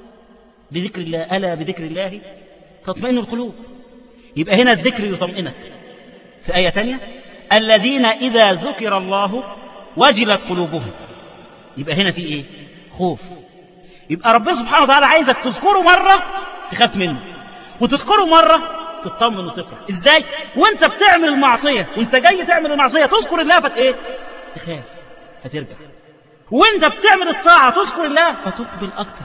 بذكر الله، ألا بذكر الله تطمئن القلوب. يبقى هنا الذكر يطمئنك. في آية تانية الذين إذا ذكر الله وجلت قلوبهم. يبقى هنا في إيه؟ خوف. يبقى ربنا سبحانه وتعالى عايزك تذكره مرة تخاف منه، وتذكره مرة تطمن وتفرح. إزاي؟ وانت بتعمل المعصية، وانت جاي تعمل المعصية تذكر الله فت إيه؟ تخاف فترجع. وانت بتعمل الطاعة تذكر الله فتقبل أكتر.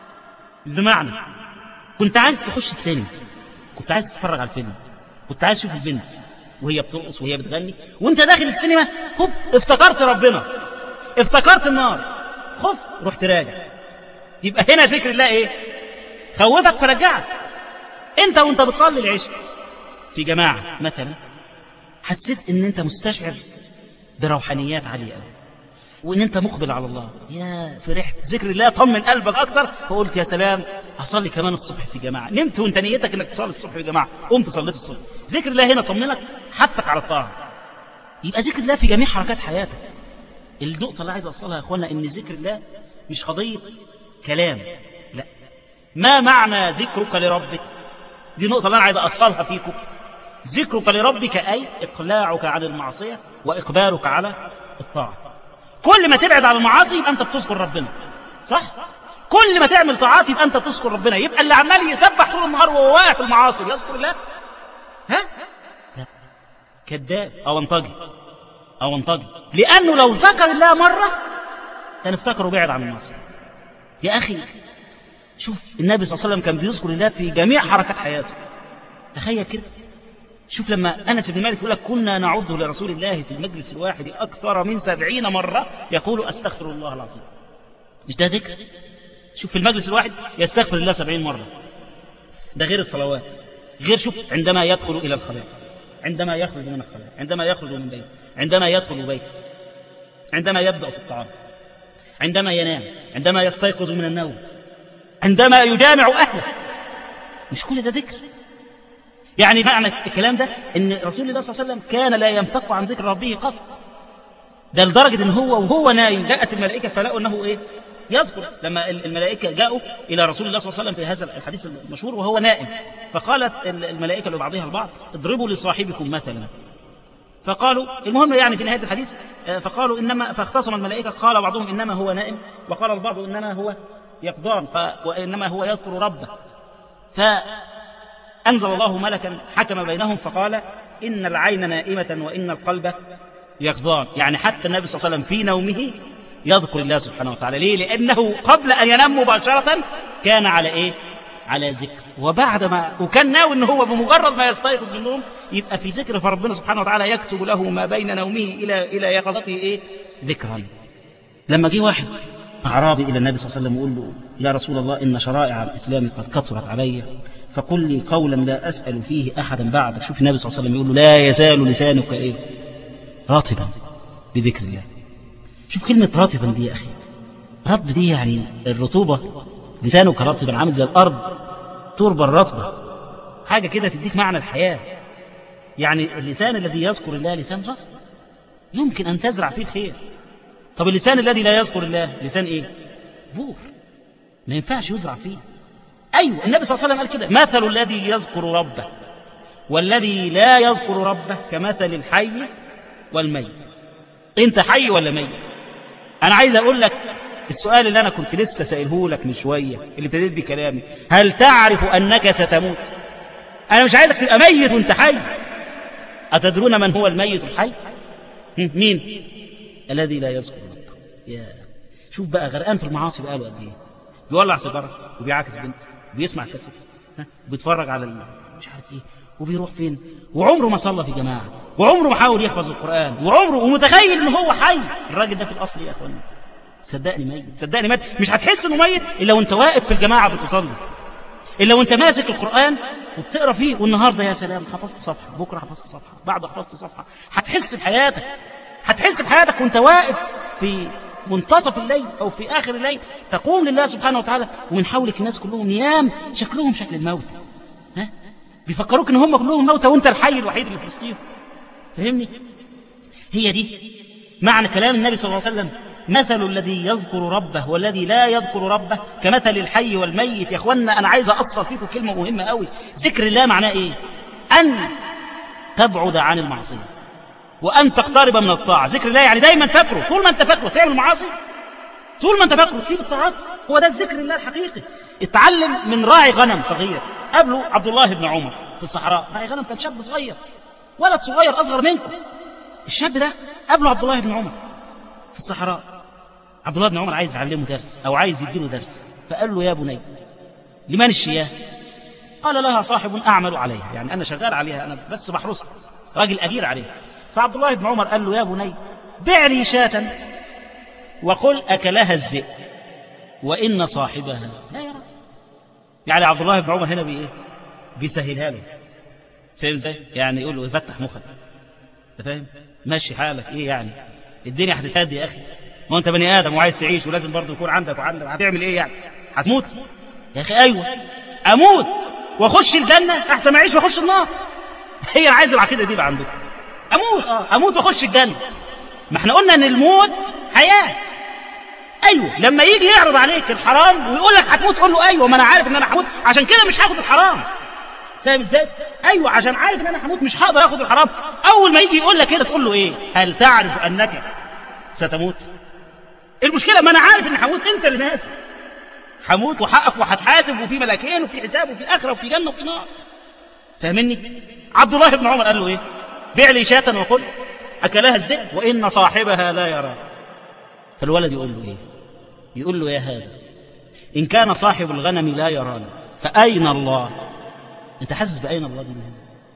بمعنى كنت عايز تخش السينما، كنت عايز تتفرج على الفيلم، كنت عايز تشوف البنت وهي بترقص وهي بتغني، وانت داخل السينما هوب افتكرت ربنا، افتكرت النار، خفت رحت راجع. يبقى هنا ذكر الله ايه؟ خوفك فرجعك. انت وانت بتصلي العشاء في جماعة مثلا حسيت ان انت مستشعر بروحانيات عالية قوي، وان انت مقبل على الله، يا فرحت، ذكر الله طمن قلبك اكتر، فقلت يا سلام هصلي كمان الصبح في جماعة. نمت وانت نيتك انك تصلي الصبح في جماعة، قمت صليت الصبح. ذكر الله هنا طمنك، حثك على الطاعة. يبقى ذكر الله في جميع حركات حياتك. النقطة اللي عايز أوصلها يا أخوانا إن ذكر الله مش قضية كلام، لا. ما معنى ذكرك لربك؟ دي نقطة اللي أنا عايز أوصلها فيكم. ذكرك لربك أي إقلاعك عن المعصية وإقبالك على الطاعة. كل ما تبعد عن المعاصي يبقى أنت بتذكر ربنا، صح؟ كل ما تعمل طاعات يبقى أنت بتذكر ربنا. يبقى اللي عمال يسبح طول النهار وهو واقع في المعاصي يذكر الله؟ ها؟ لا، كذاب أو انطجي أو انطجي، لأنه لو ذكر الله مرة كان افتكره بعد عن المعصية. يا أخي شوف النبي صلى الله عليه وسلم كان بيذكر الله في جميع حركات حياته. تخيل كده، شوف لما أنس بن مالك يقول لك كنا نعده لرسول الله في المجلس الواحد أكثر من سبعين مرة يقول أستغفر الله العظيم. مش ده ذكر؟ شوف في المجلس الواحد يستغفر الله سبعين مرة. ده غير الصلوات، غير شوف عندما يدخل إلى الخلاء، عندما يخرج من الخلاء، عندما يخرج من بيته، عندما يدخل بيته، عندما يبدأ في الطعام، عندما ينام، عندما يستيقظ من النوم، عندما يجامع أهله. مش كل ده ذكر؟ يعني معنى الكلام ده ان رسول الله صلى الله عليه وسلم كان لا ينفك عن ذكر ربه قط. ده لدرجة ان هو وهو نايم جاءت الملائكة فلقوا انه ايه يذكر. لما الملائكة جاءوا الى رسول الله صلى الله عليه وسلم في هذا الحديث المشهور وهو نائم، فقالت الملائكة لبعضها البعض اضربوا لصاحبكم مثلا. فقالوا المهم يعني في نهاية الحديث فقالوا إنما فاختصم الملائكة، قال بعضهم إنما هو نائم، وقال البعض إنما هو يقظان، وإنما هو يذكر ربه. فأنزل الله ملكا حكم بينهم فقال إن العين نائمة وإن القلب يقظان. يعني حتى النبي صلى الله عليه وسلم في نومه يذكر الله سبحانه وتعالى. ليه؟ لأنه قبل أن ينام مباشرة كان على إيه؟ على ذكر. وبعد ما وكان ناوي ان هو بمجرد ما يستيقظ من النوم يبقى في ذكر، فربنا سبحانه وتعالى يكتب له ما بين نومه الى الى يقظته ايه؟ ذكرا. لما جه واحد اعرابي الى النبي صلى الله عليه وسلم يقول له يا رسول الله ان شرائع الاسلام قد كثرت علي فقل لي قولا لا اسال فيه احدا بعدك. شوف النبي صلى الله عليه وسلم يقول له لا يزال لسانك ايه؟ رطبا بذكر الله. شوف كلمه رطبا دي يا اخي، رطب دي يعني الرطوبه، لسانك رطبا عامل زي الأرض تربة الرطبة، حاجة كده تديك معنى الحياة. يعني اللسان الذي يذكر الله لسان رطب يمكن أن تزرع فيه الخير. طب اللسان الذي لا يذكر الله لسان إيه؟ بور، ما ينفعش يزرع فيه. أيوة النبي صلى الله عليه وسلم قال كده مثل الذي يذكر ربه والذي لا يذكر ربه كمثل الحي والميت. أنت حي ولا ميت؟ أنا عايز أقول لك السؤال اللي أنا كنت لسه سائله لك من شوية اللي ابتديت بكلامي، هل تعرف أنك ستموت؟ أنا مش عايزك تبقى ميت وانت حي. أتدرون من هو الميت الحي؟ مين؟ الذي لا يذكر ربه. يا شوف بقى غرقان في المعاصي بقاله قد ايه، بيولع سيجاره وبيعاكس بنت وبيسمع كاسيت وبيتفرج على مش عارف ايه وبيروح فين، وعمره ما صلى في جماعه، وعمره ما حاول يحفظ القرآن، وعمره ومتخيل ان هو حي. الراجل ده في الاصل يا اخواني صدقني ميت، صدقني ميت. مش هتحس انه ميت الا وانت واقف في الجماعه بتصلي، الا وانت ماسك القرآن وبتقرا فيه، والنهارده يا سلام حفظت صفحه، بكره حفظت صفحه، بعده حفظت صفحه. هتحس بحياتك، هتحس بحياتك وانت واقف في منتصف الليل او في اخر الليل تقوم لله سبحانه وتعالى، ومن حولك الناس كلهم نيام شكلهم شكل الموت، ها بيفكروك ان هم كلهم موتى وانت الحي الوحيد اللي في وسطهم. فهمني؟ هي دي معنى كلام النبي صلى الله عليه وسلم، مثل الذي يذكر ربه والذي لا يذكر ربه كمثل الحي والميت. يا اخوانا انا عايز اقصر فيكم كلمه مهمه قوي. ذكر الله معناه ايه؟ ان تبعد عن المعصيه وان تقترب من الطاعه. ذكر الله يعني دايما فاكره، طول ما انت فاكره تعمل معاصي، طول ما انت فاكره تسيب الطاعات. هو ده الذكر الله الحقيقي. اتعلم من راعي غنم صغير قبله عبد الله بن عمر في الصحراء. راعي غنم كان شاب صغير، ولد صغير اصغر منكم. الشاب ده قبله عبد الله بن عمر في الصحراء. عبد الله بن عمر عايز يعلمه درس او عايز يديله درس، فقال له يا بني لمن الشياه؟ قال لها صاحب اعمل عليها، يعني انا شغال عليها، انا بس بحرسها، راجل اجير عليها. فعبد الله بن عمر قال له يا بني بع لي شاة وقل اكلها الذئب وان صاحبها لا يرى. يعني عبد الله بن عمر هنا بايه؟ بيسهلها له. فاهم ازاي؟ يعني يقول له يفتح مخك، انت فاهم؟ ماشي حالك ايه يعني؟ الدنيا هتتهدي يا اخي، ما انت بني ادم وعايز تعيش ولازم برضه يكون عندك وعندك. هتعمل ايه يعني؟ هتموت يا اخي؟ ايوه اموت واخش الجنه احسن ما اعيش واخش النار. هي عايز العقيده دي بقى عندكم. هموت اه هموت واخش الجنة. ما احنا قلنا ان الموت حياة. ايوه لما يجي يعرض عليك الحرام ويقول لك هتموت قول له ايوه ما انا عارف ان انا هموت عشان كده مش هاخد الحرام. فاهم ازاي؟ ايوه عشان عارف ان انا هموت مش هقدر اخد الحرام. اول ما يجي يقول لك كده تقول له ايه؟ هل تعرف انك ستموت؟ المشكله ما انا عارف ان هموت، انت اللي ناسي. هموت وهقف وهتحاسب وفي ملائكين وفي حساب وفي اخره وفي جنه وفي نار. فاهمني؟ عبد الله بن عمر قال له ايه؟ بيع لي شاة وقل اكلها الذئب وان صاحبها لا يرى. فالولد يقول له ايه؟ يقول له يا هذا ان كان صاحب الغنم لا يرانا فاين الله؟ انت حاسس باين الله دي مهم؟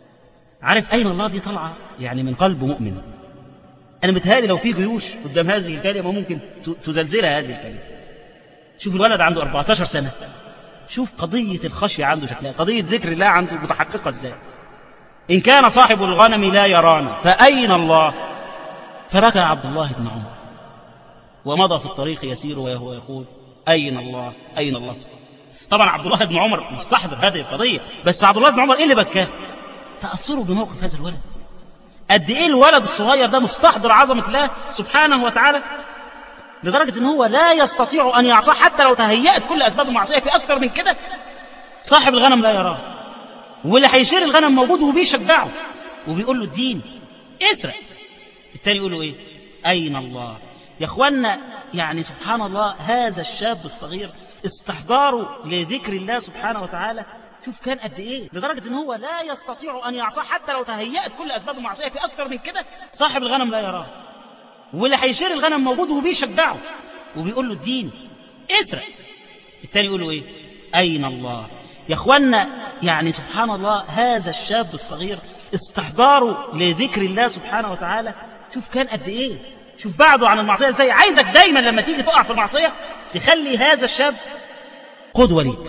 عارف اين الله دي طالعه يعني من قلب مؤمن. انا متهيألي لو في جيوش قدام هذه الكلمه ممكن تزلزلها هذه الكلمه. شوف الولد عنده أربعتاشر سنة، شوف قضيه الخشيه عنده شكلها، قضيه ذكر الله عنده متحققه ازاي. ان كان صاحب الغنم لا يرانا فاين الله؟ فركع عبد الله بن عمر ومضى في الطريق يسير وهو يقول اين الله اين الله. طبعا عبد الله بن عمر مستحضر هذه القضيه، بس عبد الله بن عمر ايه اللي بكاه؟ تاثره بموقف هذا الولد. قد ايه الولد الصغير ده مستحضر عظمه الله سبحانه وتعالى لدرجه ان هو لا يستطيع ان يعصى حتى لو تهيأت كل اسباب المعصيه. في اكتر من كده صاحب الغنم لا يراه، واللي هيشير الغنم موجود وبيشجعه وبيقول له الدين اسرق. التاني يقول له ايه؟ اين الله؟ يا اخوانا يعني سبحان الله هذا الشاب الصغير استحضاره لذكر الله سبحانه وتعالى شوف كان قد ايه لدرجه ان هو لا يستطيع ان يعصى حتى لو تهيأت كل اسباب المعصيه. في اكتر من كده صاحب الغنم لا يراه، واللي هيشير الغنم موجود وبيشجعه وبيقول له الدين اسرق. التاني يقول له ايه؟ اين الله؟ يا اخوانا يعني سبحان الله هذا الشاب الصغير استحضاره لذكر الله سبحانه وتعالى شوف كان قد ايه. شوف بعده عن المعصيه ازاي. عايزك دايما لما تيجي تقع في المعصيه تخلي هذا الشاب قدوه ليك.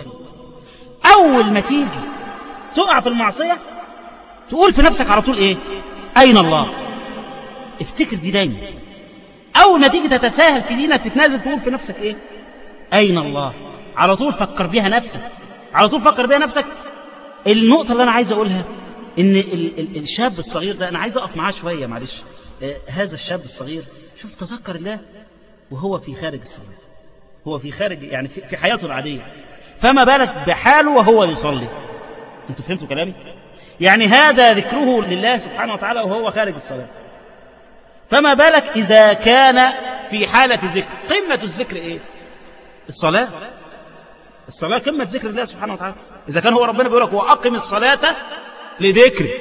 اول ما تيجي تقع في المعصيه تقول في نفسك على طول ايه؟ اين الله؟ افتكر دي دايما. اول ما تيجي تتساهل في دينك تتنازل تقول في نفسك ايه؟ اين الله؟ على طول فكر بيها نفسك، على طول فكر بيها نفسك. النقطه اللي انا عايز اقولها ان ال ال الشاب الصغير ده انا عايز اقف معاه شويه معلش. آه هذا الشاب الصغير شوف تذكر الله وهو في خارج الصلاه، هو في خارج يعني في, في حياته العاديه، فما بالك بحاله وهو يصلي. انتوا فهمتوا كلامي؟ يعني هذا ذكره لله سبحانه وتعالى وهو خارج الصلاه، فما بالك اذا كان في حاله ذكر. قمه الذكر ايه؟ الصلاه. الصلاه قمه ذكر الله سبحانه وتعالى. اذا كان هو ربنا بيقول لك واقم الصلاه لذكري،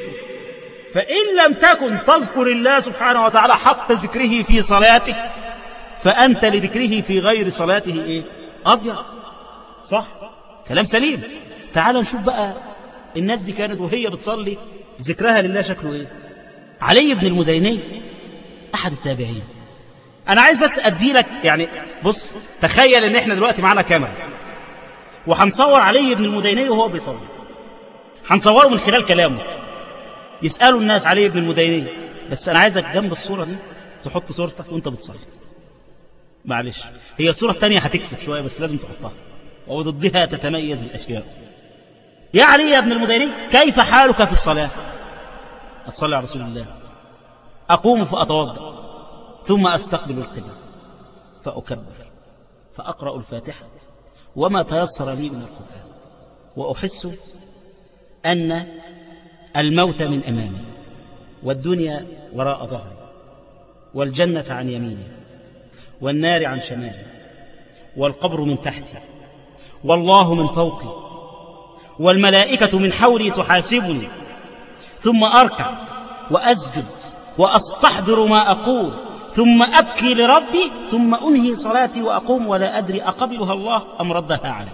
فان لم تكن تذكر الله سبحانه وتعالى حق ذكره في صلاتك فانت لذكره في غير صلاته ايه؟ اضيع. صح؟ كلام سليم. تعال نشوف بقى الناس دي كانت وهي بتصلي ذكرها لله شكله ايه. علي بن المديني احد التابعين. انا عايز بس ادي لك يعني بص تخيل ان احنا دلوقتي معانا كاميرا وهنصور علي بن المديني وهو بيصلي، هنصوره من خلال كلامه. يسالوا الناس علي بن المديني، بس انا عايزك جنب الصوره دي تحط صورتك وانت بتصلي. معلش هي الصوره الثانيه هتكسب شويه بس لازم تحطها، وضدها تتميز الاشياء. يا علي يا بن المديني كيف حالك في الصلاه؟ اتصلي على رسول الله. اقوم فاتوضا ثم استقبل القبله فاكبر فاقرا الفاتحه وما تيسر لي من القران، واحس ان الموت من امامي والدنيا وراء ظهري والجنه عن يميني والنار عن شمالي والقبر من تحتي والله من فوقي والملائكة من حولي تحاسبني، ثم أركع وأسجد وأستحضر ما أقول ثم أبكي لربي ثم أنهي صلاتي وأقوم ولا أدري أقبلها الله أم ردها علي.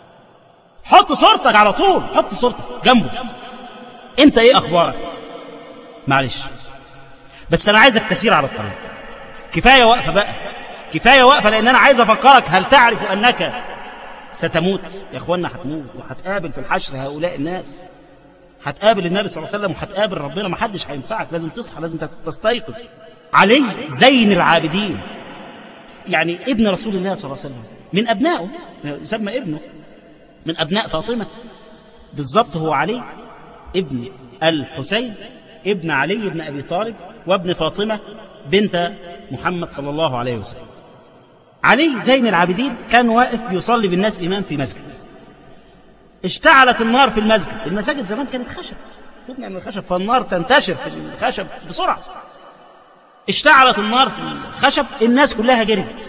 حط صورتك على طول، حط صورتك جنبه. أنت إيه أخبارك؟ معلش بس أنا عايزك تسير على الطريق. كفاية وقفة بقى، كفاية وقفة، لأن أنا عايز أفكرك. هل تعرف أنك ستموت؟ يا أخوانا هتموت وهتقابل في الحشر هؤلاء الناس، هتقابل النبي صلى الله عليه وسلم وهتقابل ربنا. ما حدش هينفعك، لازم تصحى، لازم تستيقظ. علي زين العابدين يعني ابن رسول الله صلى الله عليه وسلم، من أبنائه يسمى ابنه، من أبناء فاطمة بالضبط. هو علي ابن الحسين ابن علي بن أبي طالب وابن فاطمة بنت محمد صلى الله عليه وسلم. علي زين العابدين كان واقف بيصلي بالناس إمام في مسجد. اشتعلت النار في المسجد. المساجد زمان كانت خشب، تبنى من الخشب، فالنار تنتشر في الخشب بسرعة. اشتعلت النار في الخشب، الناس كلها جريت.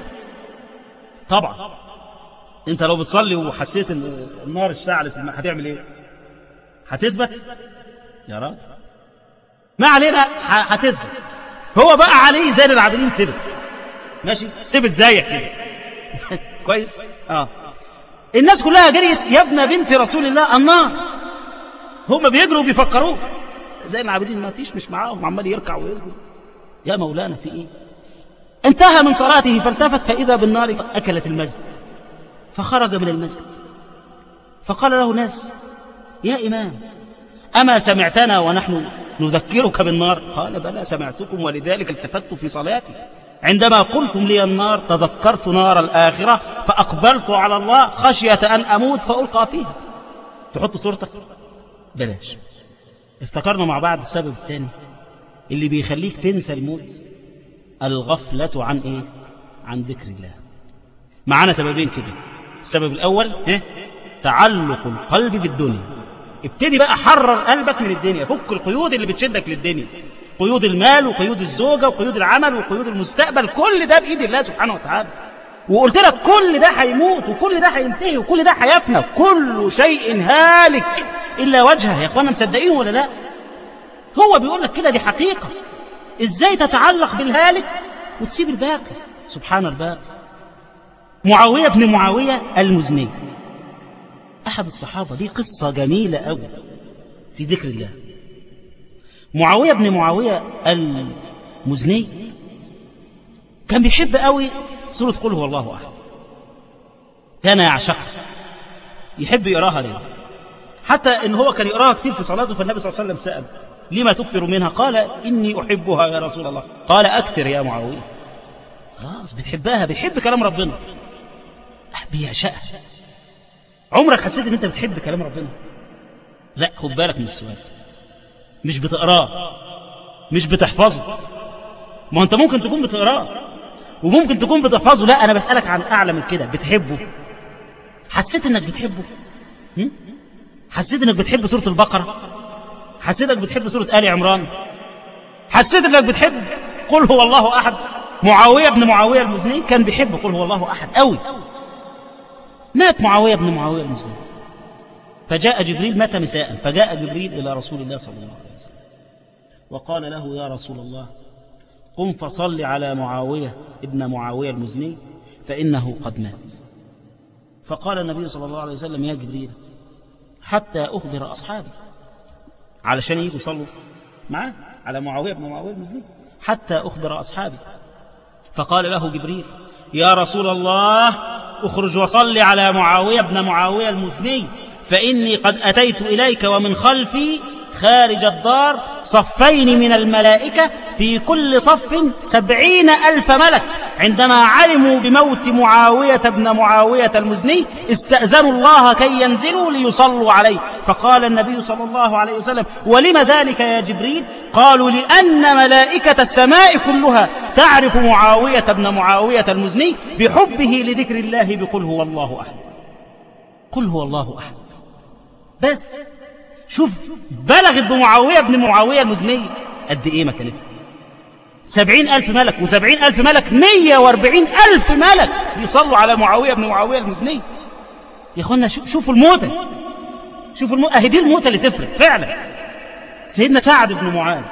طبعا انت لو بتصلي وحسيت ان النار اشتعلت في الماء هتعمل ايه؟ هتثبت يا راجل؟ ما علينا، هتثبت. هو بقى علي زين العابدين ثبت، ماشي، ثبت زيك كده. كويس. اه الناس كلها جريت، يا ابن بنت رسول الله النار. هم بيجروا وبيفكروه. زين العابدين ما فيش، مش معاهم، عمال يركع ويسجد. يا مولانا في ايه؟ انتهى من صلاته فالتفت فإذا بالنار أكلت المسجد، فخرج من المسجد فقال له ناس: يا إمام، أما سمعتنا ونحن نذكرك بالنار؟ قال: بلى سمعتكم، ولذلك التفت في صلاتي، عندما قلتم لي النار تذكرت نار الآخرة فأقبلت على الله خشية أن أموت فألقى فيها. تحط صورتك؟ بلاش. افتكرنا مع بعض السبب الثاني اللي بيخليك تنسى الموت: الغفلة عن إيه؟ عن ذكر الله. معنا سببين كده. السبب الأول اه؟ تعلق القلب بالدنيا. ابتدي بقى حرر قلبك من الدنيا، فك القيود اللي بتشدك للدنيا، قيود المال وقيود الزوجة وقيود العمل وقيود المستقبل، كل ده بإيد الله سبحانه وتعالى. وقلت لك كل ده هيموت وكل ده هينتهي وكل ده هيفنى، كل شيء هالك إلا وجهه. يا أخوانا مصدقين ولا لا؟ هو بيقول لك كده، دي حقيقة. إزاي تتعلق بالهالك وتسيب الباقي؟ سبحان الباقي. معاوية بن معاوية المزني أحد الصحابة، دي قصة جميلة أوي في ذكر الله. معاوية بن معاوية المزني كان بيحب أوي سورة قل هو الله أحد، كان يعشقها، يحب يقراها ليه، حتى إن هو كان يقراها كتير في صلاته. فالنبي صلى الله عليه وسلم سأل: لما تكثر منها؟ قال: إني أحبها يا رسول الله. قال: أكثر يا معاوية. خلاص بتحبها، بيحب كلام ربنا، بيعشقها. عمرك حسيت ان انت بتحب كلام ربنا؟ لا، خد بالك من السؤال. مش بتقراه، مش بتحفظه. ما انت ممكن تكون بتقراه وممكن تكون بتحفظه. لا، انا بسألك عن اعلى من كده. بتحبه؟ حسيت انك بتحبه؟ هم؟ حسيت انك بتحب سورة البقرة؟ حسيت انك بتحب سورة آل عمران؟ حسيت انك بتحب قل هو الله احد؟ معاوية بن معاوية المزني كان بيحب قل هو الله احد قوي. مات معاوية بن معاوية المزني، فجاء جبريل، مات مساء، فجاء جبريل إلى رسول الله صلى الله عليه وسلم وقال له: يا رسول الله، قم فصل على معاوية ابن معاوية المزني فإنه قد مات. فقال النبي صلى الله عليه وسلم: يا جبريل، حتى أخبر أصحابي، علشان يجوا يصلوا معاه على معاوية بن معاوية المزني، حتى أخبر أصحابي. فقال له جبريل: يا رسول الله، اخرج وصل على معاوية بن معاوية المزني، فإني قد أتيت إليك ومن خلفي خارج الدار صفين من الملائكة، في كل صف سبعين ألف ملك، عندما علموا بموت معاوية بن معاوية المزني استأذنوا الله كي ينزلوا ليصلوا عليه. فقال النبي صلى الله عليه وسلم: ولم ذلك يا جبريل؟ قالوا: لأن ملائكة السماء كلها تعرف معاوية بن معاوية المزني بحبه لذكر الله بقل هو الله أحد. قل هو الله أحد بس. شوف بلغت بمعاوية بن معاوية المزني قد إيه مكانتها. سبعين ألف ملك، وسبعين ألف ملك مية واربعين ألف ملك يصلوا على معاوية بن معاوية المزني. يا أخوانا شوفوا الموتة، شوفوا الموتة، أهي دي الموتة اللي تفرق فعلا. سيدنا سعد بن معاذ،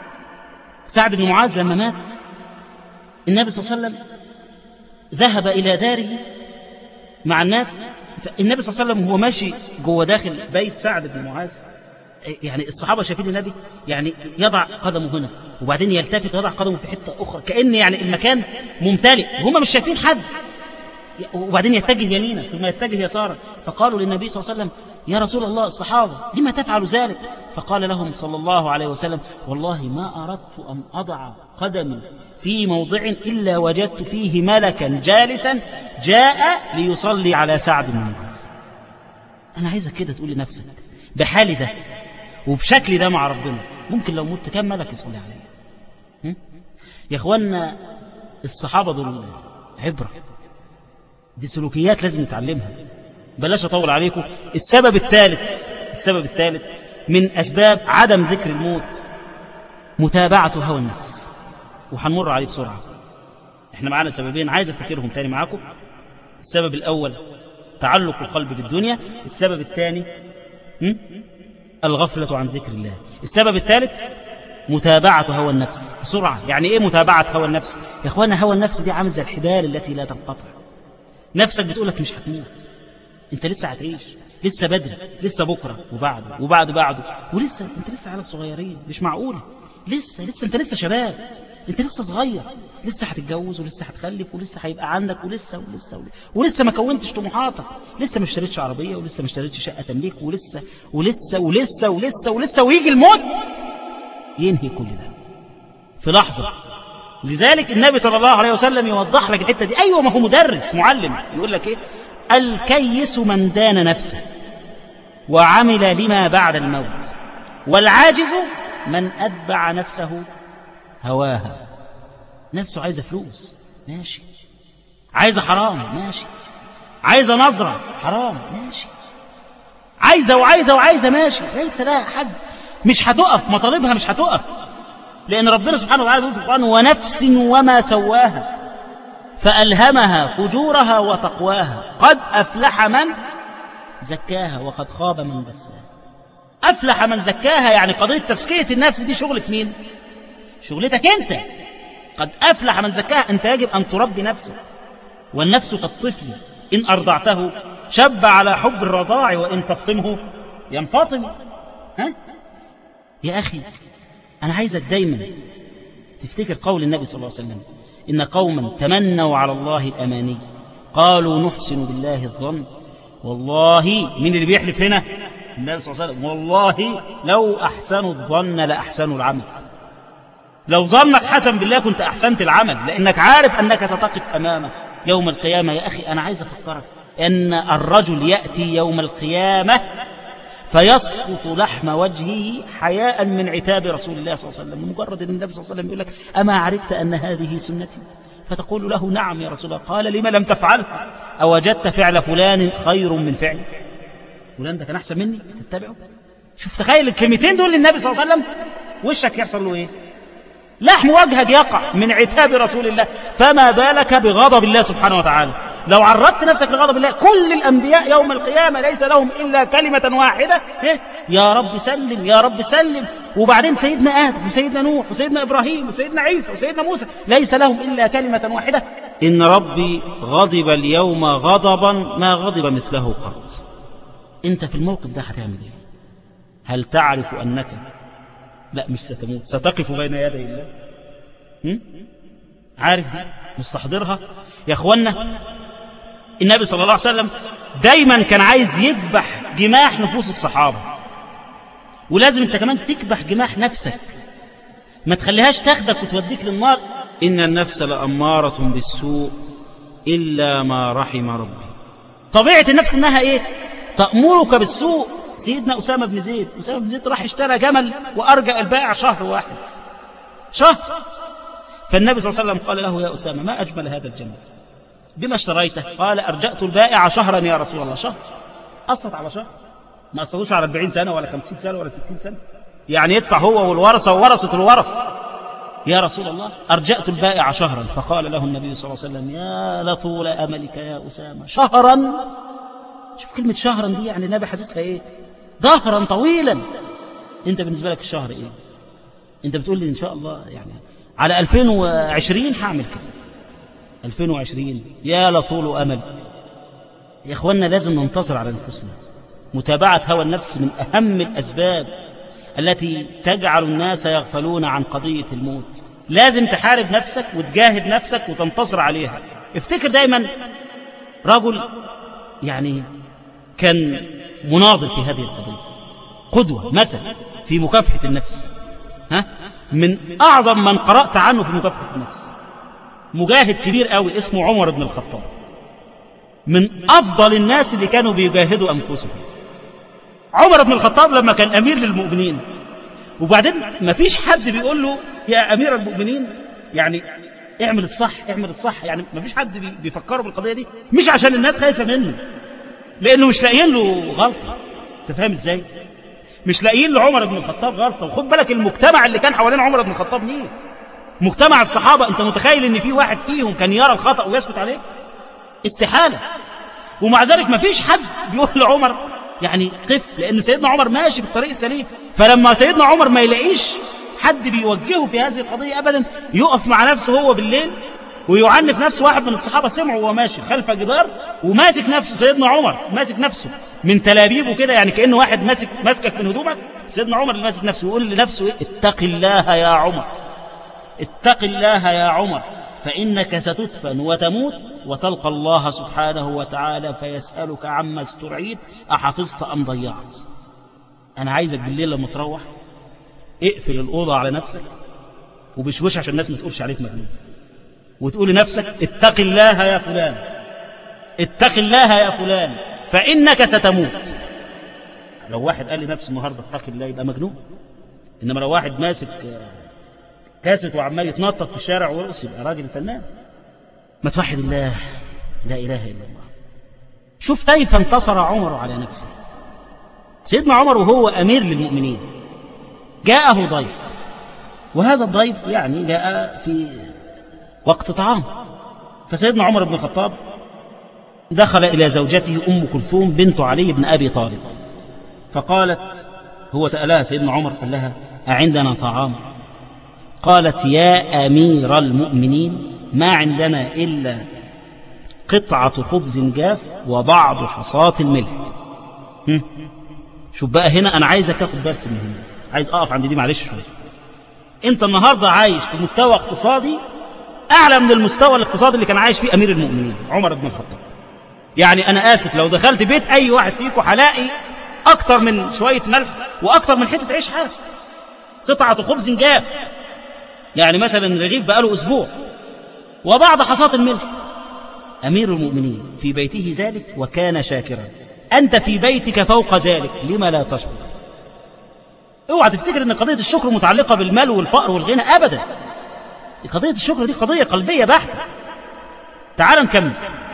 سعد بن معاذ لما مات النبي صلى الله عليه وسلم ذهب إلى داره مع الناس. النبي صلى الله عليه وسلم هو ماشي جوه داخل بيت سعد بن معاذ، يعني الصحابة شايفين النبي يعني يضع قدمه هنا وبعدين يلتفت ويضع قدمه في حتة أخرى، كأن يعني المكان ممتلئ وهم مش شايفين حد، وبعدين يتجه يمينا ثم يتجه يسارا. فقالوا للنبي صلى الله عليه وسلم: يا رسول الله، الصحابة لما تفعل ذلك؟ فقال لهم صلى الله عليه وسلم: والله ما أردت أن أضع قدمي في موضع إلا وجدت فيه ملكا جالسا جاء ليصلي على سعد بن معاذ. أنا عايزك كده تقول لنفسك بحالي ده وبشكل ده مع ربنا: ممكن لو مت كم ملك يصلي عليه؟ يا اخوانا الصحابة دول عبرة، دي سلوكيات لازم نتعلمها. بلاش أطول عليكم. السبب الثالث السبب الثالث من أسباب عدم ذكر الموت متابعة هوى النفس، وهنمر عليه بسرعة. احنا معانا سببين عايز افتكرهم تاني معاكم. السبب الأول تعلق القلب بالدنيا، السبب الثاني الغفلة عن ذكر الله، السبب الثالث متابعة هوى النفس. بسرعة، يعني ايه متابعة هوى النفس؟ يا اخوانا هوى النفس دي عامل زي الحبال التي لا تنقطع. نفسك بتقولك مش هتموت، انت لسه هتعيش، لسه بدري، لسه بكرة وبعده وبعد بعده، ولسه انت لسه عيال صغيرين، مش معقولة، لسه لسه انت لسه شباب، انت لسه صغير، لسه هتتجوز ولسه هتخلف ولسه هيبقى عندك ولسه ولسه ولسه, ولسه ما كونتش طموحاتك، لسه ما اشتريتش عربية ولسه ما اشتريتش شقة تمليك، ولسه ولسه ولسه ولسه ولسه ويجي الموت ينهي كل ده في لحظة. لذلك النبي صلى الله عليه وسلم يوضح لك الحتة دي. أيوة، ما هو مدرس معلم يقول لك إيه؟ الكيس من دان نفسه وعمل لما بعد الموت، والعاجز من أتبع نفسه هواها. نفسه عايزة فلوس، ماشي، عايزة حرام، ماشي، عايزة نظرة، حرام، ماشي، عايزة وعايزة وعايزة، ماشي، ليس لها حد، مش هتقف مطالبها، مش هتقف، لأن ربنا سبحانه وتعالى يقول في القرآن ونفس وما سواها فألهمها فجورها وتقواها قد أفلح من زكاها وقد خاب من دساها. أفلح من زكاها، يعني قضية تزكية النفس دي شغلة مين؟ شغلتك أنت. قد أفلح من زكاها، أنت يجب أن تربي نفسك، والنفس كالطفل إن أرضعته شب على حب الرضاع وإن تفطمه ينفطم. ها؟ يا أخي أنا عايزك دايما تفتكر قول النبي صلى الله عليه وسلم إن قوما تمنوا على الله الأماني قالوا نحسن بالله الظن والله. مين اللي بيحلف هنا؟ النبي صلى الله عليه وسلم. والله لو أحسنوا الظن لأحسنوا العمل. لو ظنك حسن بالله كنت أحسنت العمل، لأنك عارف أنك ستقف أمامه يوم القيامة. يا أخي أنا عايز أفكرك أن الرجل يأتي يوم القيامة فيسقط لحم وجهه حياء من عتاب رسول الله صلى الله عليه وسلم، مجرد أن النبي صلى الله عليه وسلم يقول لك أما عرفت أن هذه سنتي؟ فتقول له نعم يا رسول الله. قال لما لم تفعلها؟ أوجدت فعل فلان خير من فعل فلان؟ ده كان أحسن مني تتبعه؟ شوف تخيل الكلمتين دول للنبي صلى الله عليه وسلم، وشك يحصل له إيه؟ لحم وجهك يقع من عتاب رسول الله، فما بالك بغضب الله سبحانه وتعالى. لو عرضت نفسك لغضب الله، كل الأنبياء يوم القيامة ليس لهم إلا كلمة واحدة، إيه؟ يا رب سلم يا رب سلم. وبعدين سيدنا آدم وسيدنا نوح وسيدنا إبراهيم وسيدنا عيسى وسيدنا موسى ليس لهم إلا كلمة واحدة، إن ربي غضب اليوم غضبا ما غضب مثله قط. أنت في الموقف ده هتعمل إيه؟ هل تعرف أنك لا مش ستموت، ستقف بين يدي الله؟ هم؟ عارف دي؟ مستحضرها يا أخوانا. النبي صلى الله عليه وسلم دايما كان عايز يكبح جماح نفوس الصحابة، ولازم انت كمان تكبح جماح نفسك، ما تخليهاش تاخدك وتوديك للنار. إن النفس لأمارة بالسوء إلا ما رحم ربي. طبيعة النفس إنها إيه؟ تأمرك بالسوء. سيدنا أسامة بن زيد أسامة بن زيد راح اشترى جمل وأرجع البائع شهر واحد، شهر. فالنبي صلى الله عليه وسلم قال له يا أسامة ما أجمل هذا الجمل، بما اشتريته؟ قال أرجأت البائع شهرا يا رسول الله. شهر؟ أصت على شهر؟ ما أصدوش على أربعين سنة ولا خمسين سنة ولا ستين سنة، يعني يدفع هو والورثة وورثة الورثة. يا رسول الله أرجأت البائع شهرا. فقال له النبي صلى الله عليه وسلم يا لطول أملك يا أسامة، شهرا؟ شوف كلمة شهرا دي، يعني النبي حاسسها إيه؟ ظهرا طويلا. أنت بالنسبة لك الشهر إيه؟ أنت بتقول لي إن شاء الله يعني على ألفين وعشرين هعمل كذا، ألفين وعشرين يا لطول أمل. يا إخواننا لازم ننتصر على نفسنا. متابعة هوى النفس من أهم الأسباب التي تجعل الناس يغفلون عن قضية الموت. لازم تحارب نفسك وتجاهد نفسك وتنتصر عليها. افتكر دايما رجل يعني كان مناضل في هذه القضية، قدوة مثل في مكافحة النفس، ها؟ من أعظم من قرأت عنه في مكافحة النفس، مجاهد كبير قوي اسمه عمر بن الخطاب، من أفضل الناس اللي كانوا بيجاهدوا أنفسهم. عمر بن الخطاب لما كان أمير للمؤمنين وبعدين ما فيش حد بيقول له يا أمير المؤمنين يعني اعمل الصح اعمل الصح، يعني ما فيش حد بيفكره بالقضية دي، مش عشان الناس خايفة منه، لأنه مش لاقيين له غلطة. تفهم ازاي؟ مش لاقيين لعمر بن الخطاب غلطة. وخد بالك المجتمع اللي كان حوالين عمر بن الخطاب مين؟ مجتمع الصحابة. انت متخيل ان في واحد فيهم كان يرى الخطأ ويسكت عليه؟ استحالة. ومع ذلك ما فيش حد بيقول لعمر يعني قف، لأن سيدنا عمر ماشي بالطريق السليم. فلما سيدنا عمر ما يلاقيش حد بيوجهه في هذه القضية أبدا، يقف مع نفسه هو بالليل ويعنف نفسه. واحد من الصحابة سمعه وهو ماشي خلف جدار وماسك نفسه، سيدنا عمر ماسك نفسه من تلابيبه كده، يعني كأنه واحد ماسك ماسكك من هدومك. سيدنا عمر اللي ماسك نفسه ويقول لنفسه إيه؟ اتق الله يا عمر، اتق الله يا عمر، فإنك ستدفن وتموت وتلقى الله سبحانه وتعالى فيسألك عما استرعيت أحفظت أم ضيعت. أنا عايزك بالليل لما تروح اقفل الأوضة على نفسك وبشوش عشان الناس ما تقولش عليك مجنون، وتقول لنفسك اتق الله يا فلان، اتق الله يا فلان فإنك ستموت. لو واحد قال لنفسه النهاردة اتق الله يبقى مجنون، إنما لو واحد ماسك كاسك وعمال يتنطط في الشارع ويرقص يبقى راجل فنان. ما توحد الله، لا إله إلا الله. شوف كيف انتصر عمر على نفسه. سيدنا عمر وهو أمير للمؤمنين جاءه ضيف، وهذا الضيف يعني جاء في وقت طعام، فسيدنا عمر بن الخطاب دخل إلى زوجته أم كلثوم بنت علي بن أبي طالب، فقالت، هو سألها سيدنا عمر قال لها أعندنا طعام؟ قالت يا أمير المؤمنين ما عندنا إلا قطعة خبز جاف وبعض حصات الملح. شوف بقى هنا أنا عايزك تاخد درس من الناس، عايز أقف عند دي معلش شوية. أنت النهاردة عايش في مستوى اقتصادي أعلى من المستوى الاقتصادي اللي كان عايش فيه أمير المؤمنين عمر بن الخطاب. يعني أنا آسف لو دخلت بيت أي واحد فيكم هلاقي أكتر من شوية ملح وأكتر من حتة عيش حاف، قطعة خبز جاف، يعني مثلا رغيف بقاله أسبوع، وبعض حصات الملح. أمير المؤمنين في بيته ذلك وكان شاكرا. أنت في بيتك فوق ذلك، لما لا تشكر؟ اوعى تفتكر أن قضية الشكر متعلقة بالمال والفقر والغنى، أبدا. قضية الشكر دي قضية قلبية بحتة. تعال نكمل.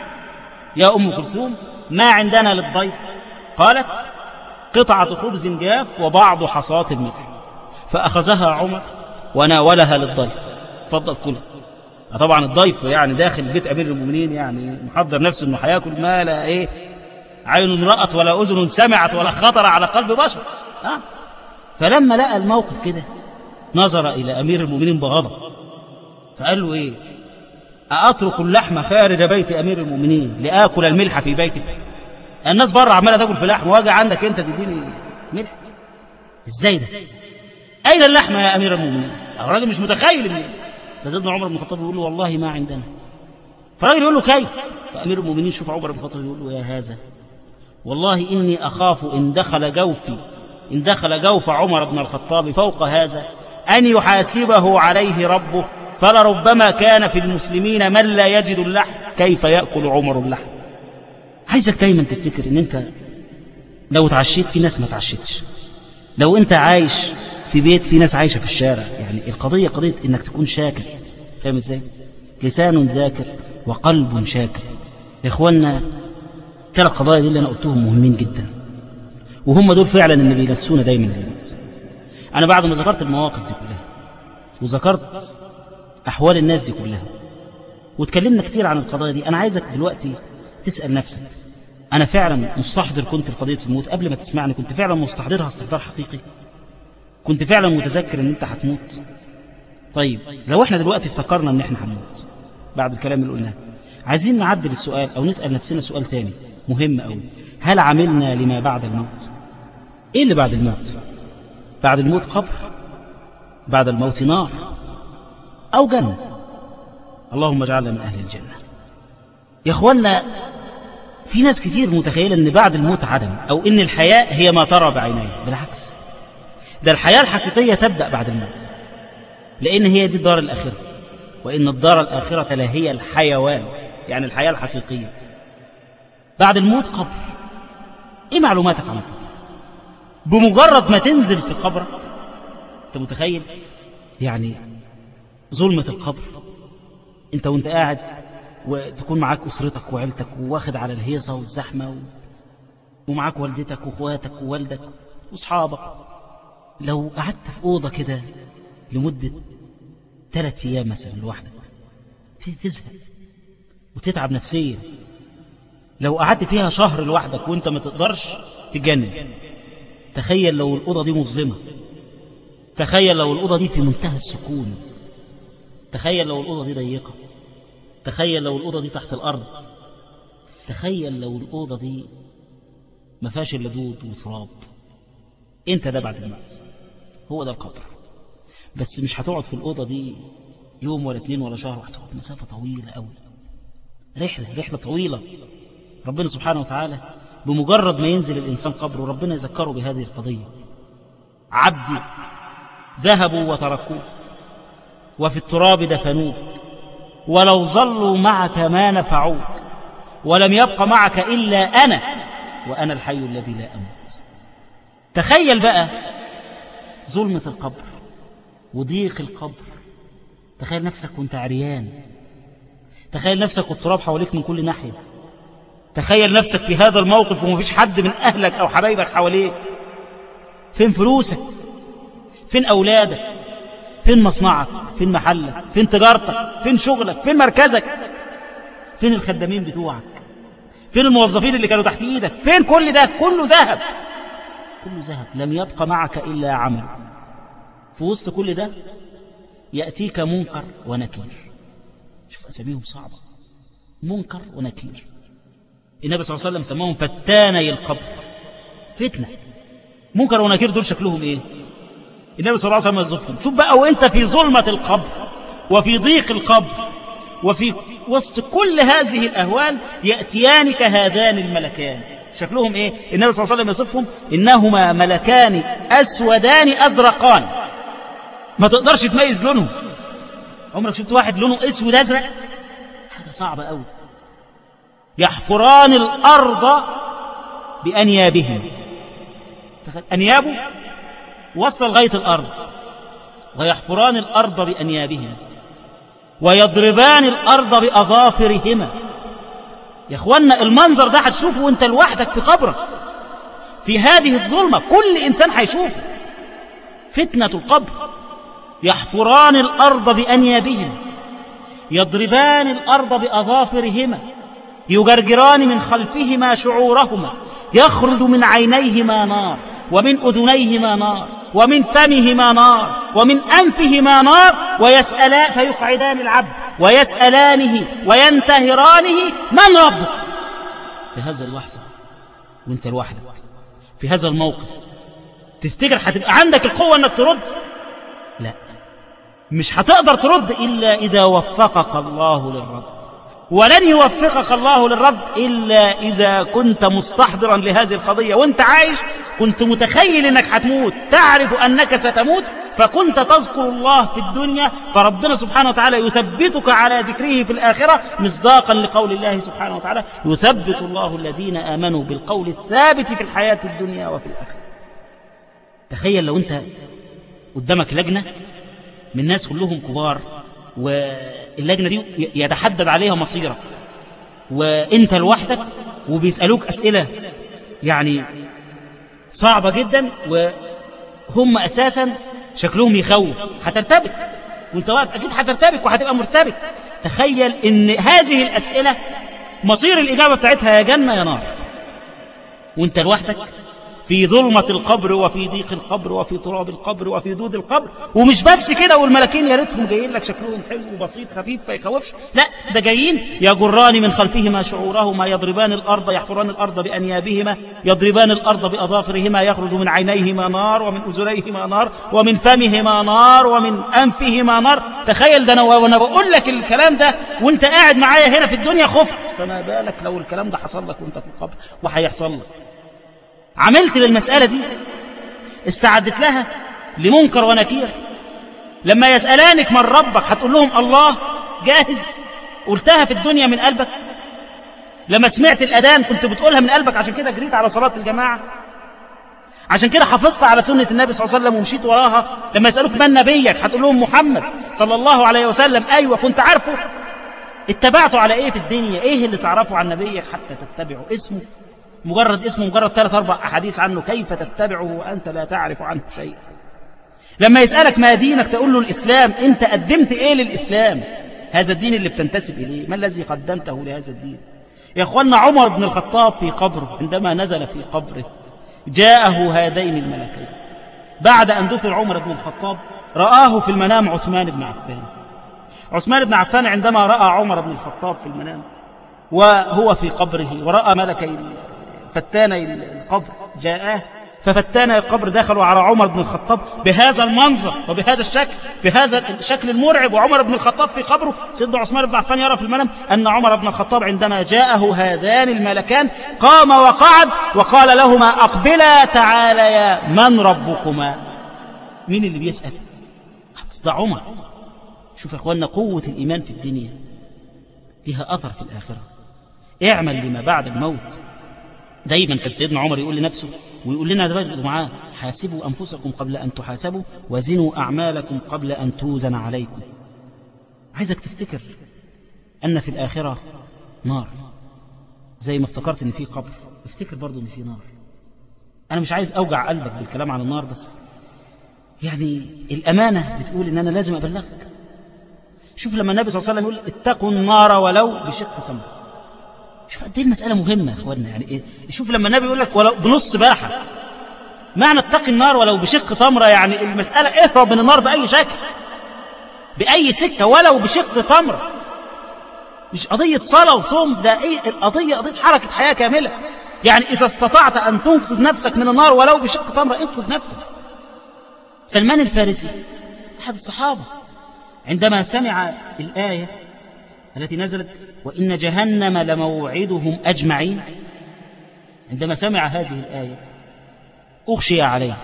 يا أم كلثوم ما عندنا للضيف؟ قالت قطعة خبز جاف وبعض حصات الملح. فأخذها عمر وناولها للضيف، تفضل كل. طبعا الضيف يعني داخل بيت أمير المؤمنين يعني محضر نفسه انه هياكل ما لا ايه عين رأت ولا أذن سمعت ولا خطر على قلب بشر. أه؟ فلما لقى الموقف كده نظر إلى أمير المؤمنين بغضب، فقال له ايه أأترك اللحم خارج بيت أمير المؤمنين لآكل الملح في بيتك؟ الناس بره عمالة تاكل في لحم واجي عندك انت تديني ملح؟ ازاي ده؟ أين اللحم يا أمير المؤمنين؟ الراجل مش متخيل إن. فسيدنا عمر بن الخطاب يقول له والله ما عندنا. فالراجل يقول له كيف؟ فأمير المؤمنين شوف عمر بن الخطاب يقول له يا هذا والله إني أخاف إن دخل جوفي إن دخل جوف عمر بن الخطاب فوق هذا أن يحاسبه عليه ربه، فلربما كان في المسلمين من لا يجد اللحم كيف يأكل عمر اللحم. عايزك دايما تفتكر إن أنت لو تعشيت في ناس ما تعشيتش، لو أنت عايش في بيت في ناس عايشة في الشارع. يعني القضية قضية إنك تكون شاكر. فاهم إزاي؟ لسان ذاكر وقلب شاكر. يا إخوانا ثلاث قضايا دي اللي أنا قلتهم مهمين جدا، وهم دول فعلا اللي بينسونا دايما للموت. أنا بعد ما ذكرت المواقف دي كلها وذكرت أحوال الناس دي كلها وتكلمنا كتير عن القضايا دي، أنا عايزك دلوقتي تسأل نفسك، أنا فعلا مستحضر كنت لقضية الموت قبل ما تسمعني؟ كنت فعلا مستحضرها استحضار حقيقي؟ كنت فعلا متذكر ان انت هتموت؟ طيب لو احنا دلوقتي افتكرنا ان احنا هنموت بعد الكلام اللي قلناه، عايزين نعدل السؤال او نسأل نفسنا سؤال تاني مهم قوي. هل عملنا لما بعد الموت؟ ايه اللي بعد الموت؟ بعد الموت قبر، بعد الموت نار، او جنة. اللهم اجعلنا من اهل الجنة. يا اخوانا في ناس كتير متخيلة ان بعد الموت عدم، او ان الحياة هي ما ترى بعينيه. بالعكس، ده الحياة الحقيقية تبدأ بعد الموت، لأن هي دي الدار الآخرة، وإن الدار الآخرة لهي الحيوان، يعني الحياة الحقيقية. بعد الموت قبر. إيه معلوماتك عن القبر؟ بمجرد ما تنزل في قبرك أنت متخيل يعني ظلمة القبر؟ أنت وأنت قاعد وتكون معاك أسرتك وعيلتك وواخد على الهيصة والزحمة و... ومعاك والدتك وأخواتك ووالدك وأصحابك، لو قعدت في أوضة كده لمدة ثلاثة أيام مثلا لوحدك تزهق وتتعب نفسيا. لو قعدت فيها شهر لوحدك وانت ما تقدرش تجنن. تخيل لو الأوضة دي مظلمة، تخيل لو الأوضة دي في منتهى السكون، تخيل لو الأوضة دي ضيقة، تخيل لو الأوضة دي تحت الأرض، تخيل لو الأوضة دي ما فيهاش إلا دود وتراب. انت ده بعد الموت، هو ده القبر. بس مش هتقعد في الأوضة دي يوم ولا اتنين ولا شهر، هتقعد مسافة طويلة قوي، رحلة رحلة طويلة. ربنا سبحانه وتعالى بمجرد ما ينزل الإنسان قبره ربنا يذكره بهذه القضية: عبدي ذهبوا وتركوك وفي التراب دفنوك، ولو ظلوا معك ما نفعوك، ولم يبق معك إلا أنا وأنا الحي الذي لا أموت. تخيل بقى ظلمة القبر وضيق القبر. تخيل نفسك وانت عريان، تخيل نفسك والتراب حواليك من كل ناحية، تخيل نفسك في هذا الموقف ومفيش حد من أهلك أو حبايبك حواليك. فين فلوسك؟ فين أولادك؟ فين مصنعك؟ فين محلك؟ فين تجارتك؟ فين شغلك؟ فين مركزك؟ فين الخدامين بتوعك؟ فين الموظفين اللي كانوا تحت إيدك؟ فين كل ده؟ كله ذهب، كله ذهب. لم يبقى معك إلا عمل. في وسط كل ده يأتيك منكر ونكير. شوف أساميهم صعبة، منكر ونكير. النبي صلى الله عليه وسلم سماهم فتاني القبر، فتنة. منكر ونكير دول شكلهم إيه؟ النبي صلى الله عليه وسلم يوصفهم. شوف بقى وإنت في ظلمة القبر وفي ضيق القبر وفي وسط كل هذه الأهوال يأتيانك هذان الملكان، شكلهم إيه؟ النبي صلى الله عليه وسلم يصفهم: إنهما ملكان أسودان أزرقان. ما تقدرش تميز لونهم. عمرك شفت واحد لونه اسود ازرق؟ حاجه صعبه قوي. يحفران الارض بانيابهم، انيابه وصل لغايه الارض، ويحفران الارض بانيابهم ويضربان الارض باظافرهما. يا اخوانا المنظر ده هتشوفه وانت لوحدك في قبرك في هذه الظلمه، كل انسان هيشوفه. فتنه القبر. يحفران الأرض بأنيابهم يضربان الأرض بأظافرهما يجرجران من خلفهما شعورهما يخرج من عينيهما نار ومن أذنيهما نار ومن فمهما نار ومن أنفهما نار ويسألان فيقعدان العبد ويسألانه وينتهرانه: من ربك؟ في هذا اللحظة وانت لوحدك في هذا الموقف تفتكر هتبقى عندك القوة انك ترد؟ لا، مش هتقدر ترد إلا إذا وفقك الله للرد، ولن يوفقك الله للرد إلا إذا كنت مستحضرا لهذه القضية. وانت عايش كنت متخيل أنك هتموت، تعرف أنك ستموت، فكنت تذكر الله في الدنيا، فربنا سبحانه وتعالى يثبتك على ذكره في الآخرة مصداقا لقول الله سبحانه وتعالى: يثبت الله الذين آمنوا بالقول الثابت في الحياة الدنيا وفي الآخرة. تخيل لو انت قدامك لجنة من ناس كلهم كبار، واللجنة دي يتحدد عليها مصيرك، وانت لوحدك وبيسألوك أسئلة يعني صعبة جدا، وهم أساسا شكلهم يخوف. هترتبك وانت واقف، أكيد هترتبك وهتبقى مرتبك. تخيل ان هذه الأسئلة مصير الإجابة بتاعتها يا جنة يا نار، وانت لوحدك في ظلمة القبر وفي ضيق القبر وفي تراب القبر وفي دود القبر. ومش بس كده، والملكين يا ريتهم جايين لك شكلهم حلو وبسيط خفيف ما يخوفش، لا ده جايين يجران من خلفهما شعورهما يضربان الأرض يحفران الأرض بأنيابهما يضربان الأرض بأظافرهما يخرج من عينيهما نار ومن أذنيهما نار ومن فمهما نار ومن أنفهما نار. تخيل ده، أنا وأنا بقول لك الكلام ده وانت قاعد معايا هنا في الدنيا خفت، فما بالك لو الكلام ده حصل لك وانت في القبر وهيحصل لك. عملت للمسألة دي، استعدت لها لمنكر ونكير. لما يسألانك من ربك هتقول لهم الله؟ جاهز؟ قلتها في الدنيا من قلبك؟ لما سمعت الأذان كنت بتقولها من قلبك عشان كده جريت على صلاة الجماعة؟ عشان كده حافظت على سنة النبي صلى الله عليه وسلم ومشيت وراها. لما يسألوك من نبيك هتقول لهم محمد صلى الله عليه وسلم. أيوة كنت عارفه. اتبعته على ايه في الدنيا؟ ايه اللي تعرفه عن نبيك حتى تتبعه؟ اسمه، مجرد اسمه، مجرد ثلاث اربع احاديث عنه، كيف تتبعه وانت لا تعرف عنه شيئا؟ لما يسألك ما دينك تقول له الإسلام. انت قدمت ايه للإسلام؟ هذا الدين اللي بتنتسب اليه، ما الذي قدمته لهذا الدين؟ يا اخوانا عمر بن الخطاب في قبره، عندما نزل في قبره جاءه هذين الملكين. بعد أن دفن عمر بن الخطاب رآه في المنام عثمان بن عفان. عثمان بن عفان عندما رأى عمر بن الخطاب في المنام وهو في قبره ورأى ملكي فتاني القبر جاءه ففتانا القبر، دخلوا على عمر بن الخطاب بهذا المنظر وبهذا الشكل، بهذا الشكل المرعب، وعمر بن الخطاب في قبره. سيدنا عثمان بن عفان يرى في المنام أن عمر بن الخطاب عندما جاءه هذان الملكان قام وقعد وقال لهما أقبلا تعاليا من ربكما. مين اللي بيسأل؟ ده عمر. شوف يا أخوانا قوة الإيمان في الدنيا لها أثر في الآخرة. اعمل لما بعد الموت. دايما كان سيدنا عمر يقول لنفسه ويقول لنا ده معاه: حاسبوا أنفسكم قبل أن تحاسبوا وزنوا أعمالكم قبل أن توزن عليكم. عايزك تفتكر أن في الآخرة نار، زي ما افتكرت أن في قبر افتكر برضو أن في نار. أنا مش عايز أوجع قلبك بالكلام عن النار، بس يعني الأمانة بتقول أن أنا لازم أبلغك. شوف لما النبي صلى الله عليه وسلم يقول اتقوا النار ولو بشق تمر. شوف قد ايه المسألة مهمة يا اخوانا. يعني إيه؟ شوف لما النبي يقول لك ولو بنص باحة، معنى اتقي النار ولو بشق تمرة، يعني المسألة اهرب من النار بأي شكل بأي سكة ولو بشق تمرة. مش قضية صلاة وصوم، ده ايه القضية؟ قضية حركة حياة كاملة. يعني إذا استطعت أن تنقذ نفسك من النار ولو بشق تمرة انقذ نفسك. سلمان الفارسي أحد الصحابة عندما سمع الآية التي نزلت وإن جهنم لموعدهم أجمعين، عندما سمع هذه الآية أغشي عليه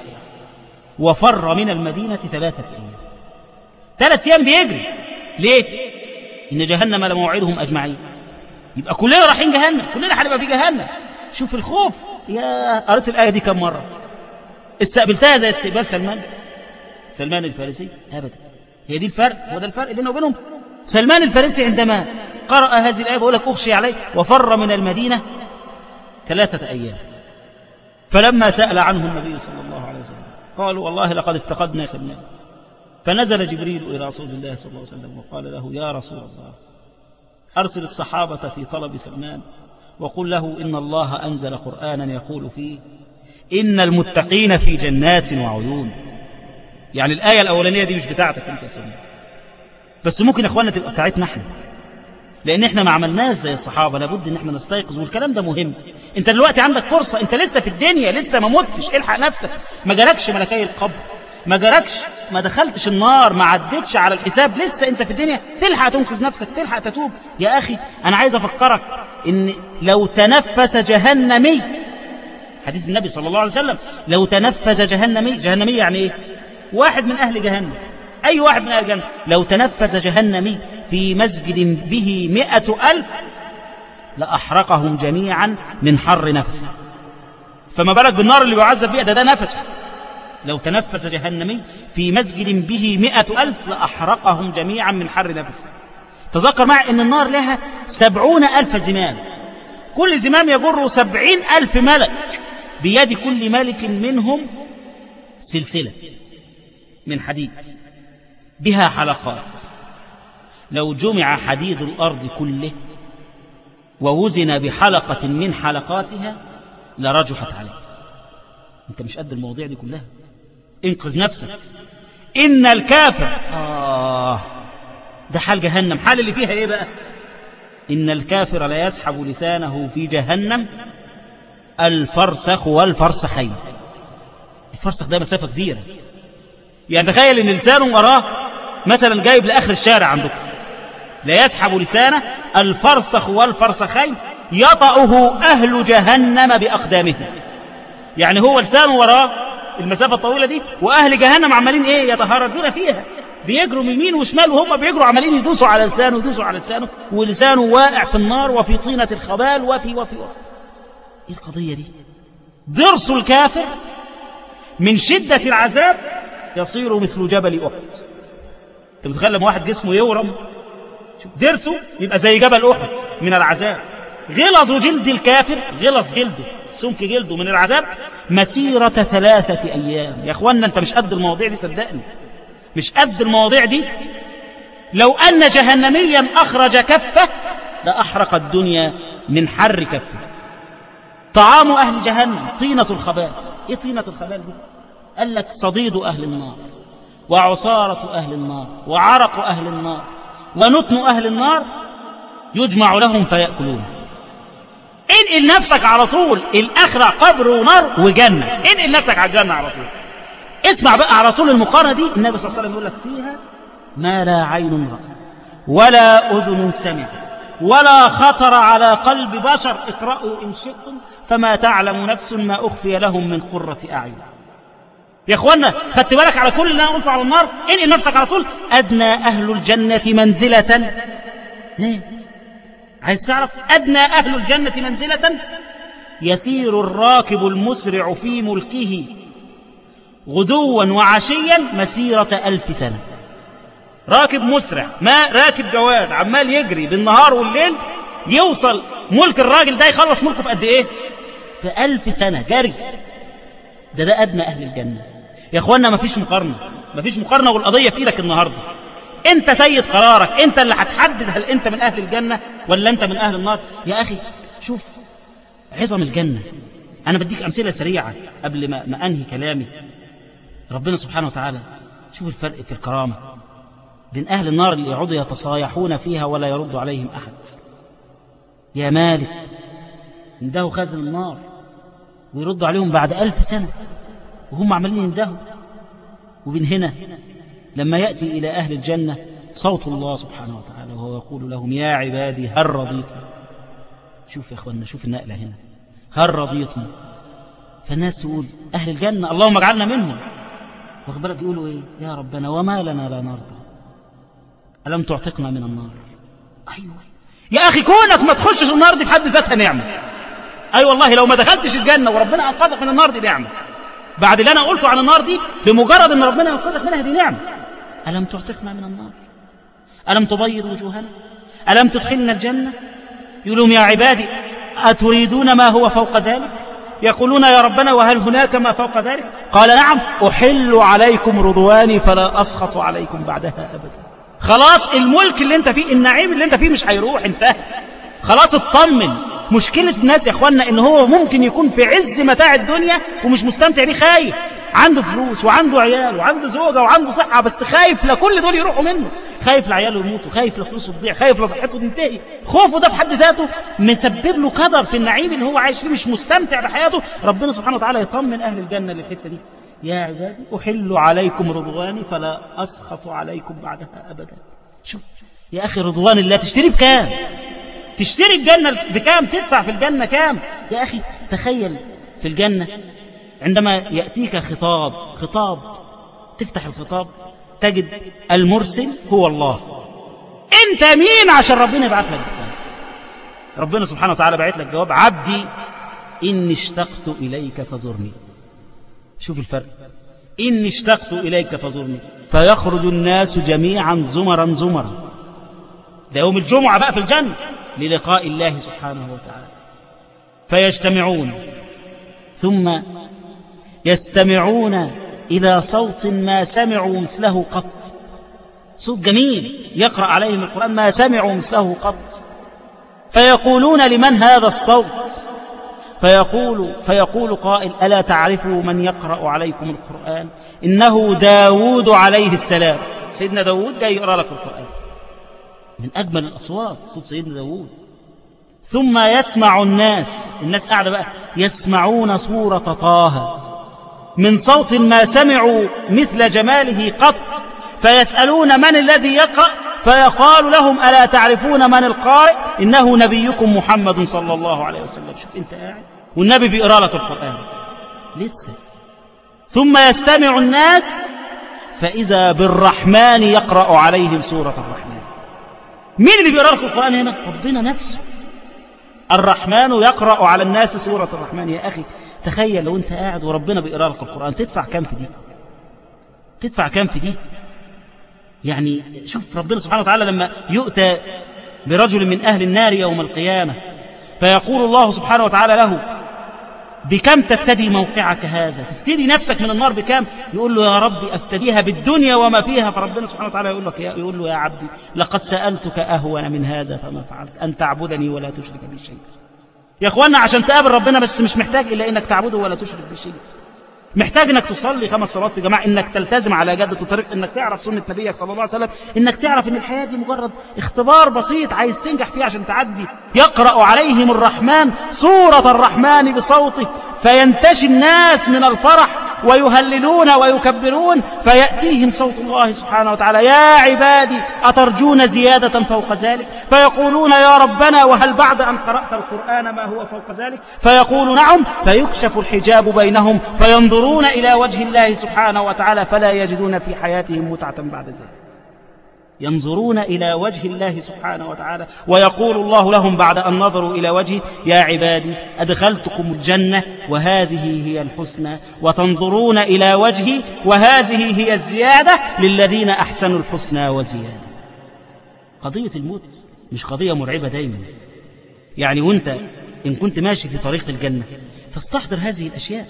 وفر من المدينة ثلاثة أيام. ثلاثة أيام بيجري. ليه؟ إن جهنم لموعدهم أجمعين. يبقى كلنا رايحين جهنم، كلنا هنبقى في جهنم. شوف الخوف. يا قرأت الآية دي كم مرة؟ استقبلتها زي استقبال سلمان سلمان الفارسي؟ أبدا. هي دي الفرق، هو ده الفرق بينه وبينهم. سلمان الفارسي عندما قرأ هذه الآية بقول لك أخشي عليه وفر من المدينة ثلاثة أيام. فلما سأل عنه النبي صلى الله عليه وسلم قالوا والله لقد افتقدنا سلمان. فنزل جبريل إلى رسول الله صلى الله عليه وسلم وقال له يا رسول الله أرسل الصحابة في طلب سلمان وقل له إن الله أنزل قرآنا يقول فيه إن المتقين في جنات وعيون. يعني الآية الأولانية دي مش بتاعتك أنت يا سلمان، بس ممكن يا أخوانا تبقى بتاعتنا احنا، لأن احنا ما عملناش زي الصحابة. لابد ان احنا نستيقظ، والكلام ده مهم. انت دلوقتي عندك فرصة، انت لسه في الدنيا، لسه ما متش، الحق نفسك. ما جالكش ملكي القبر، ما جالكش، ما دخلتش النار، ما عدتش على الحساب، لسه انت في الدنيا. تلحق تنقذ نفسك، تلحق تتوب. يا أخي أنا عايز أفكرك إن لو تنفس جهنمي، حديث النبي صلى الله عليه وسلم، لو تنفس جهنمي، جهنمي يعني ايه؟ واحد من أهل جهنم، أي واحد من أهل جهنم، لو تنفس جهنمي في مسجد به مئة ألف لأحرقهم جميعا من حر نفسه. فما بالك بالنار اللي يعذب بها، ده ده نفسه. لو تنفس جهنمي في مسجد به مئة ألف لأحرقهم جميعا من حر نفسه. تذكر معي أن النار لها سبعون ألف زمام، كل زمام يجر سبعين ألف ملك، بيد كل ملك منهم سلسلة من حديد بها حلقات. لو جمع حديد الأرض كله ووزن بحلقة من حلقاتها لرجحت عليه. انت مش قد المواضيع دي كلها، انقذ نفسك. إن الكافر آه ده حال جهنم. حال اللي فيها ايه بقى؟ إن الكافر لا يسحب لسانه في جهنم الفرسخ والفرسخين. الفرسخ ده مسافة كبيرة، يعني تخيل ان لسانه وراه مثلا جايب لآخر الشارع عندكم. لا يسحب لسانه الفرسخ والفرسخين يطأه أهل جهنم بأقدامهم. يعني هو لسانه وراه المسافة الطويلة دي، وأهل جهنم عمالين إيه؟ يتهرجون فيها، بيجروا يمين وشمال، وهم بيجروا عمالين يدوسوا على لسانه يدوسوا على لسانه، ولسانه واقع في النار وفي طينة الخبال وفي وفي وفي. إيه القضية دي؟ ضرس الكافر من شدة العذاب يصير مثل جبل أحد. انت متخيل لما واحد جسمه يورم درسه يبقى زي جبل أحد من العذاب. غلظ جلد الكافر، غلظ جلده سمك جلده من العذاب مسيرة ثلاثة أيام. يا أخوانا أنت مش قد المواضيع دي، صدقني مش قد المواضيع دي. لو أن جهنميا أخرج كفة لأحرق الدنيا من حر كفة. طعام أهل جهنم طينة الخبال. إيه طينة الخبال دي؟ قال لك صديد أهل النار وعصارة أهل النار وعرق أهل النار ونتن أهل النار يجمع لهم فيأكلون. انقل نفسك على طول الآخرة قبر ونار وجنة، انقل نفسك على الجنة على طول. اسمع بقى على طول المقارنة دي. النبي صلى الله عليه وسلم يقول لك فيها ما لا عين رأت ولا أذن سمعت ولا خطر على قلب بشر. اقرأوا إن شئتم فما تعلم نفس ما أخفي لهم من قرة أعين. يا أخوانا خدت بالك على كل اللي أنا قلته على النار؟ انقل نفسك على طول. أدنى أهل الجنة منزلة، عايز تعرف أدنى أهل الجنة منزلة؟ يسير الراكب المسرع في ملكه غدوا وعشيا مسيرة ألف سنة. راكب مسرع، ما راكب جواد عمال يجري بالنهار والليل، يوصل ملك الراجل ده يخلص ملكه في قد ايه؟ في ألف سنة جري. ده ده أدنى أهل الجنة. يا أخوانا ما فيش مقارنة، ما فيش مقارنة، والقضية في إيدك النهاردة. أنت سيد قرارك، أنت اللي هتحدد هل أنت من أهل الجنة ولا أنت من أهل النار. يا أخي شوف عظم الجنة. أنا بديك أمثلة سريعة قبل ما, ما أنهي كلامي. ربنا سبحانه وتعالى شوف الفرق في الكرامة بين أهل النار اللي يقعدوا يتصايحون فيها ولا يرد عليهم أحد. يا مالك عنده خازن النار ويرد عليهم بعد ألف سنة وهم عمالين يندهوا. وبين هنا لما يأتي إلى أهل الجنة صوت الله سبحانه وتعالى وهو يقول لهم يا عبادي هل رضيتم. شوف يا أخوانا شوف النقلة هنا، هل رضيتم. فالناس تقول أهل الجنة اللهم اجعلنا منهم، واخد بالك يقولوا إيه؟ يا ربنا وما لنا لا نرضى ألم تعتقنا من النار. أيوة يا أخي كونك ما تخشش النار دي بحد ذاتها نعمة. أي أيوة والله لو ما دخلتش الجنة وربنا أنقذك من النار دي نعمة. بعد اللي أنا قلته عن النار دي بمجرد أن ربنا ينقذك منها دي نعمة. ألم تعتقنا من النار، ألم تبيض وجوهنا، ألم تدخلنا الجنة. يقولون يا عبادي أتريدون ما هو فوق ذلك؟ يقولون يا ربنا وهل هناك ما فوق ذلك؟ قال نعم أحل عليكم رضواني فلا أسخط عليكم بعدها أبدا. خلاص الملك اللي انت فيه، النعيم اللي انت فيه مش هيروح، انتهى خلاص اطمن. مشكلة الناس يا اخوانا ان هو ممكن يكون في عز متاع الدنيا ومش مستمتع بيه، خايف، عنده فلوس وعنده عيال وعنده زوجة وعنده صحة بس خايف لكل دول يروحوا منه، خايف لعياله يموتوا، خايف لفلوسه تضيع، خايف لصحته تنتهي. خوفه ده في حد ذاته مسبب له قدر في النعيم اللي هو عايش فيه، مش مستمتع بحياته. ربنا سبحانه وتعالى يطمن اهل الجنة للحتة دي. يا عبادي أحل عليكم رضواني فلا أسخط عليكم بعدها أبدا. شوف يا أخي رضوان الله تشتري بكام؟ تشتري الجنة بكام؟ تدفع في الجنة كام؟ يا أخي تخيل في الجنة عندما يأتيك خطاب خطاب تفتح الخطاب تجد المرسل هو الله. أنت مين عشان ربنا يبعث لك جواب؟ ربنا سبحانه وتعالى بعث لك جواب عبدي إني اشتقت إليك فزرني. شوف الفرق، إني اشتقت إليك فزرني. فيخرج الناس جميعا زمرا زمرا، ده يوم الجمعة بقى في الجنة للقاء الله سبحانه وتعالى. فيجتمعون ثم يستمعون إلى صوت ما سمعوا مثله قط. صوت جميل يقرأ عليهم القرآن ما سمعوا مثله قط. فيقولون لمن هذا الصوت؟ فيقول, فيقول قائل ألا تعرفوا من يقرأ عليكم القرآن؟ إنه داود عليه السلام. سيدنا داود جاي يقرأ لك القرآن، من أجمل الأصوات صوت سيدنا داود. ثم يسمع الناس، الناس قاعدة بقى يسمعون سورة طه من صوت ما سمعوا مثل جماله قط. فيسألون من الذي يقرأ؟ فيقال لهم ألا تعرفون من القارئ؟ إنه نبيكم محمد صلى الله عليه وسلم. شوف أنت قاعد والنبي بيقرأ لك القرآن لسه. ثم يستمع الناس فإذا بالرحمن يقرأ عليهم سورة الرحمن. مين اللي بيقرأ لك القرآن هنا؟ ربنا نفسه. الرحمن يقرأ على الناس سورة الرحمن. يا أخي تخيل لو انت قاعد وربنا بيقرأ لك القرآن، تدفع كام في دي؟ تدفع كام في دي؟ يعني شوف ربنا سبحانه وتعالى لما يؤتى برجل من أهل النار يوم القيامة فيقول الله سبحانه وتعالى له بكم تفتدي موقعك هذا؟ تفتدي نفسك من النار بكم؟ يقول له يا ربي أفتديها بالدنيا وما فيها. فربنا سبحانه وتعالى يقول لك يا يقول له يا عبدي لقد سألتك أهون من هذا فما فعلت، أن تعبدني ولا تشرك بي شيئا. يا أخوانا عشان تقابل ربنا بس مش محتاج إلا إنك تعبده ولا تشرك بي شيئا، محتاج إنك تصلي خمس صلوات في جماعة، إنك تلتزم على جادة الطريق، إنك تعرف سنة نبيك صلى الله عليه وسلم، إنك تعرف إن الحياة دي مجرد اختبار بسيط عايز تنجح فيه عشان تعدي. يقرأ عليهم الرحمن سورة الرحمن بصوته فينتشي الناس من الفرح ويهللون ويكبرون فيأتيهم صوت الله سبحانه وتعالى يا عبادي أترجون زيادة فوق ذلك؟ فيقولون يا ربنا وهل بعد أن قرأت القرآن ما هو فوق ذلك؟ فيقول نعم. فيكشف الحجاب بينهم فينظرون إلى وجه الله سبحانه وتعالى فلا يجدون في حياتهم متعة بعد ذلك. ينظرون إلى وجه الله سبحانه وتعالى ويقول الله لهم بعد أن نظروا إلى وجهه يا عبادي أدخلتكم الجنة وهذه هي الحسنى وتنظرون إلى وجهي وهذه هي الزيادة للذين أحسنوا الحسنى وزيادة. قضية الموت مش قضية مرعبة دايما، يعني وانت إن كنت ماشي في طريق الجنة فاستحضر هذه الأشياء.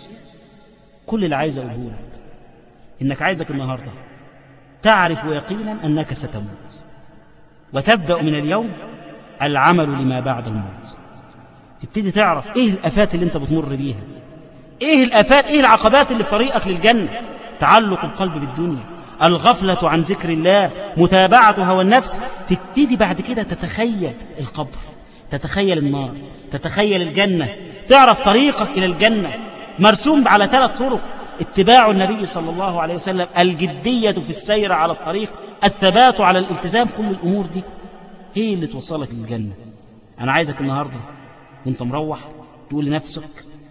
كل اللي عايز أقوله لك إنك عايزك النهاردة تعرف يقينا أنك ستموت، وتبدأ من اليوم العمل لما بعد الموت. تبتدي تعرف إيه الآفات اللي أنت بتمر بيها، إيه الآفات، إيه العقبات اللي في طريقك للجنة. تعلق القلب بالدنيا، الغفلة عن ذكر الله، متابعة هوى النفس. تبتدي بعد كده تتخيل القبر، تتخيل النار، تتخيل الجنة، تعرف طريقك إلى الجنة مرسوم على ثلاث طرق: اتباع النبي صلى الله عليه وسلم، الجدية في السير على الطريق، الثبات على الالتزام. كل الأمور دي هي اللي توصلك للجنة. أنا عايزك النهاردة وانت مروح تقول لنفسك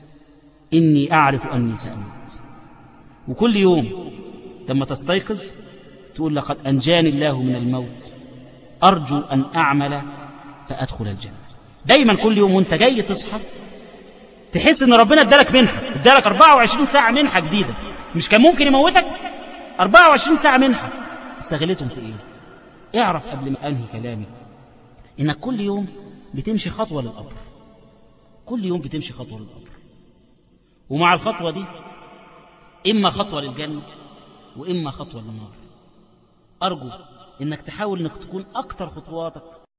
إني أعرف أني سأموت. وكل يوم لما تستيقظ تقول لقد أنجاني الله من الموت، أرجو أن أعمل فأدخل الجنة. دايما كل يوم وانت جاي تصحى تحس ان ربنا ادالك منحة، ادالك أربعة وعشرين ساعة منحة جديدة. مش كان ممكن يموتك؟ أربعة وعشرين ساعة منحة، استغلتهم في ايه؟ اعرف قبل ما انهي كلامي انك كل يوم بتمشي خطوة للقبر، كل يوم بتمشي خطوة للقبر، ومع الخطوة دي اما خطوة للجنة واما خطوة للنار. ارجو انك تحاول انك تكون اكتر خطواتك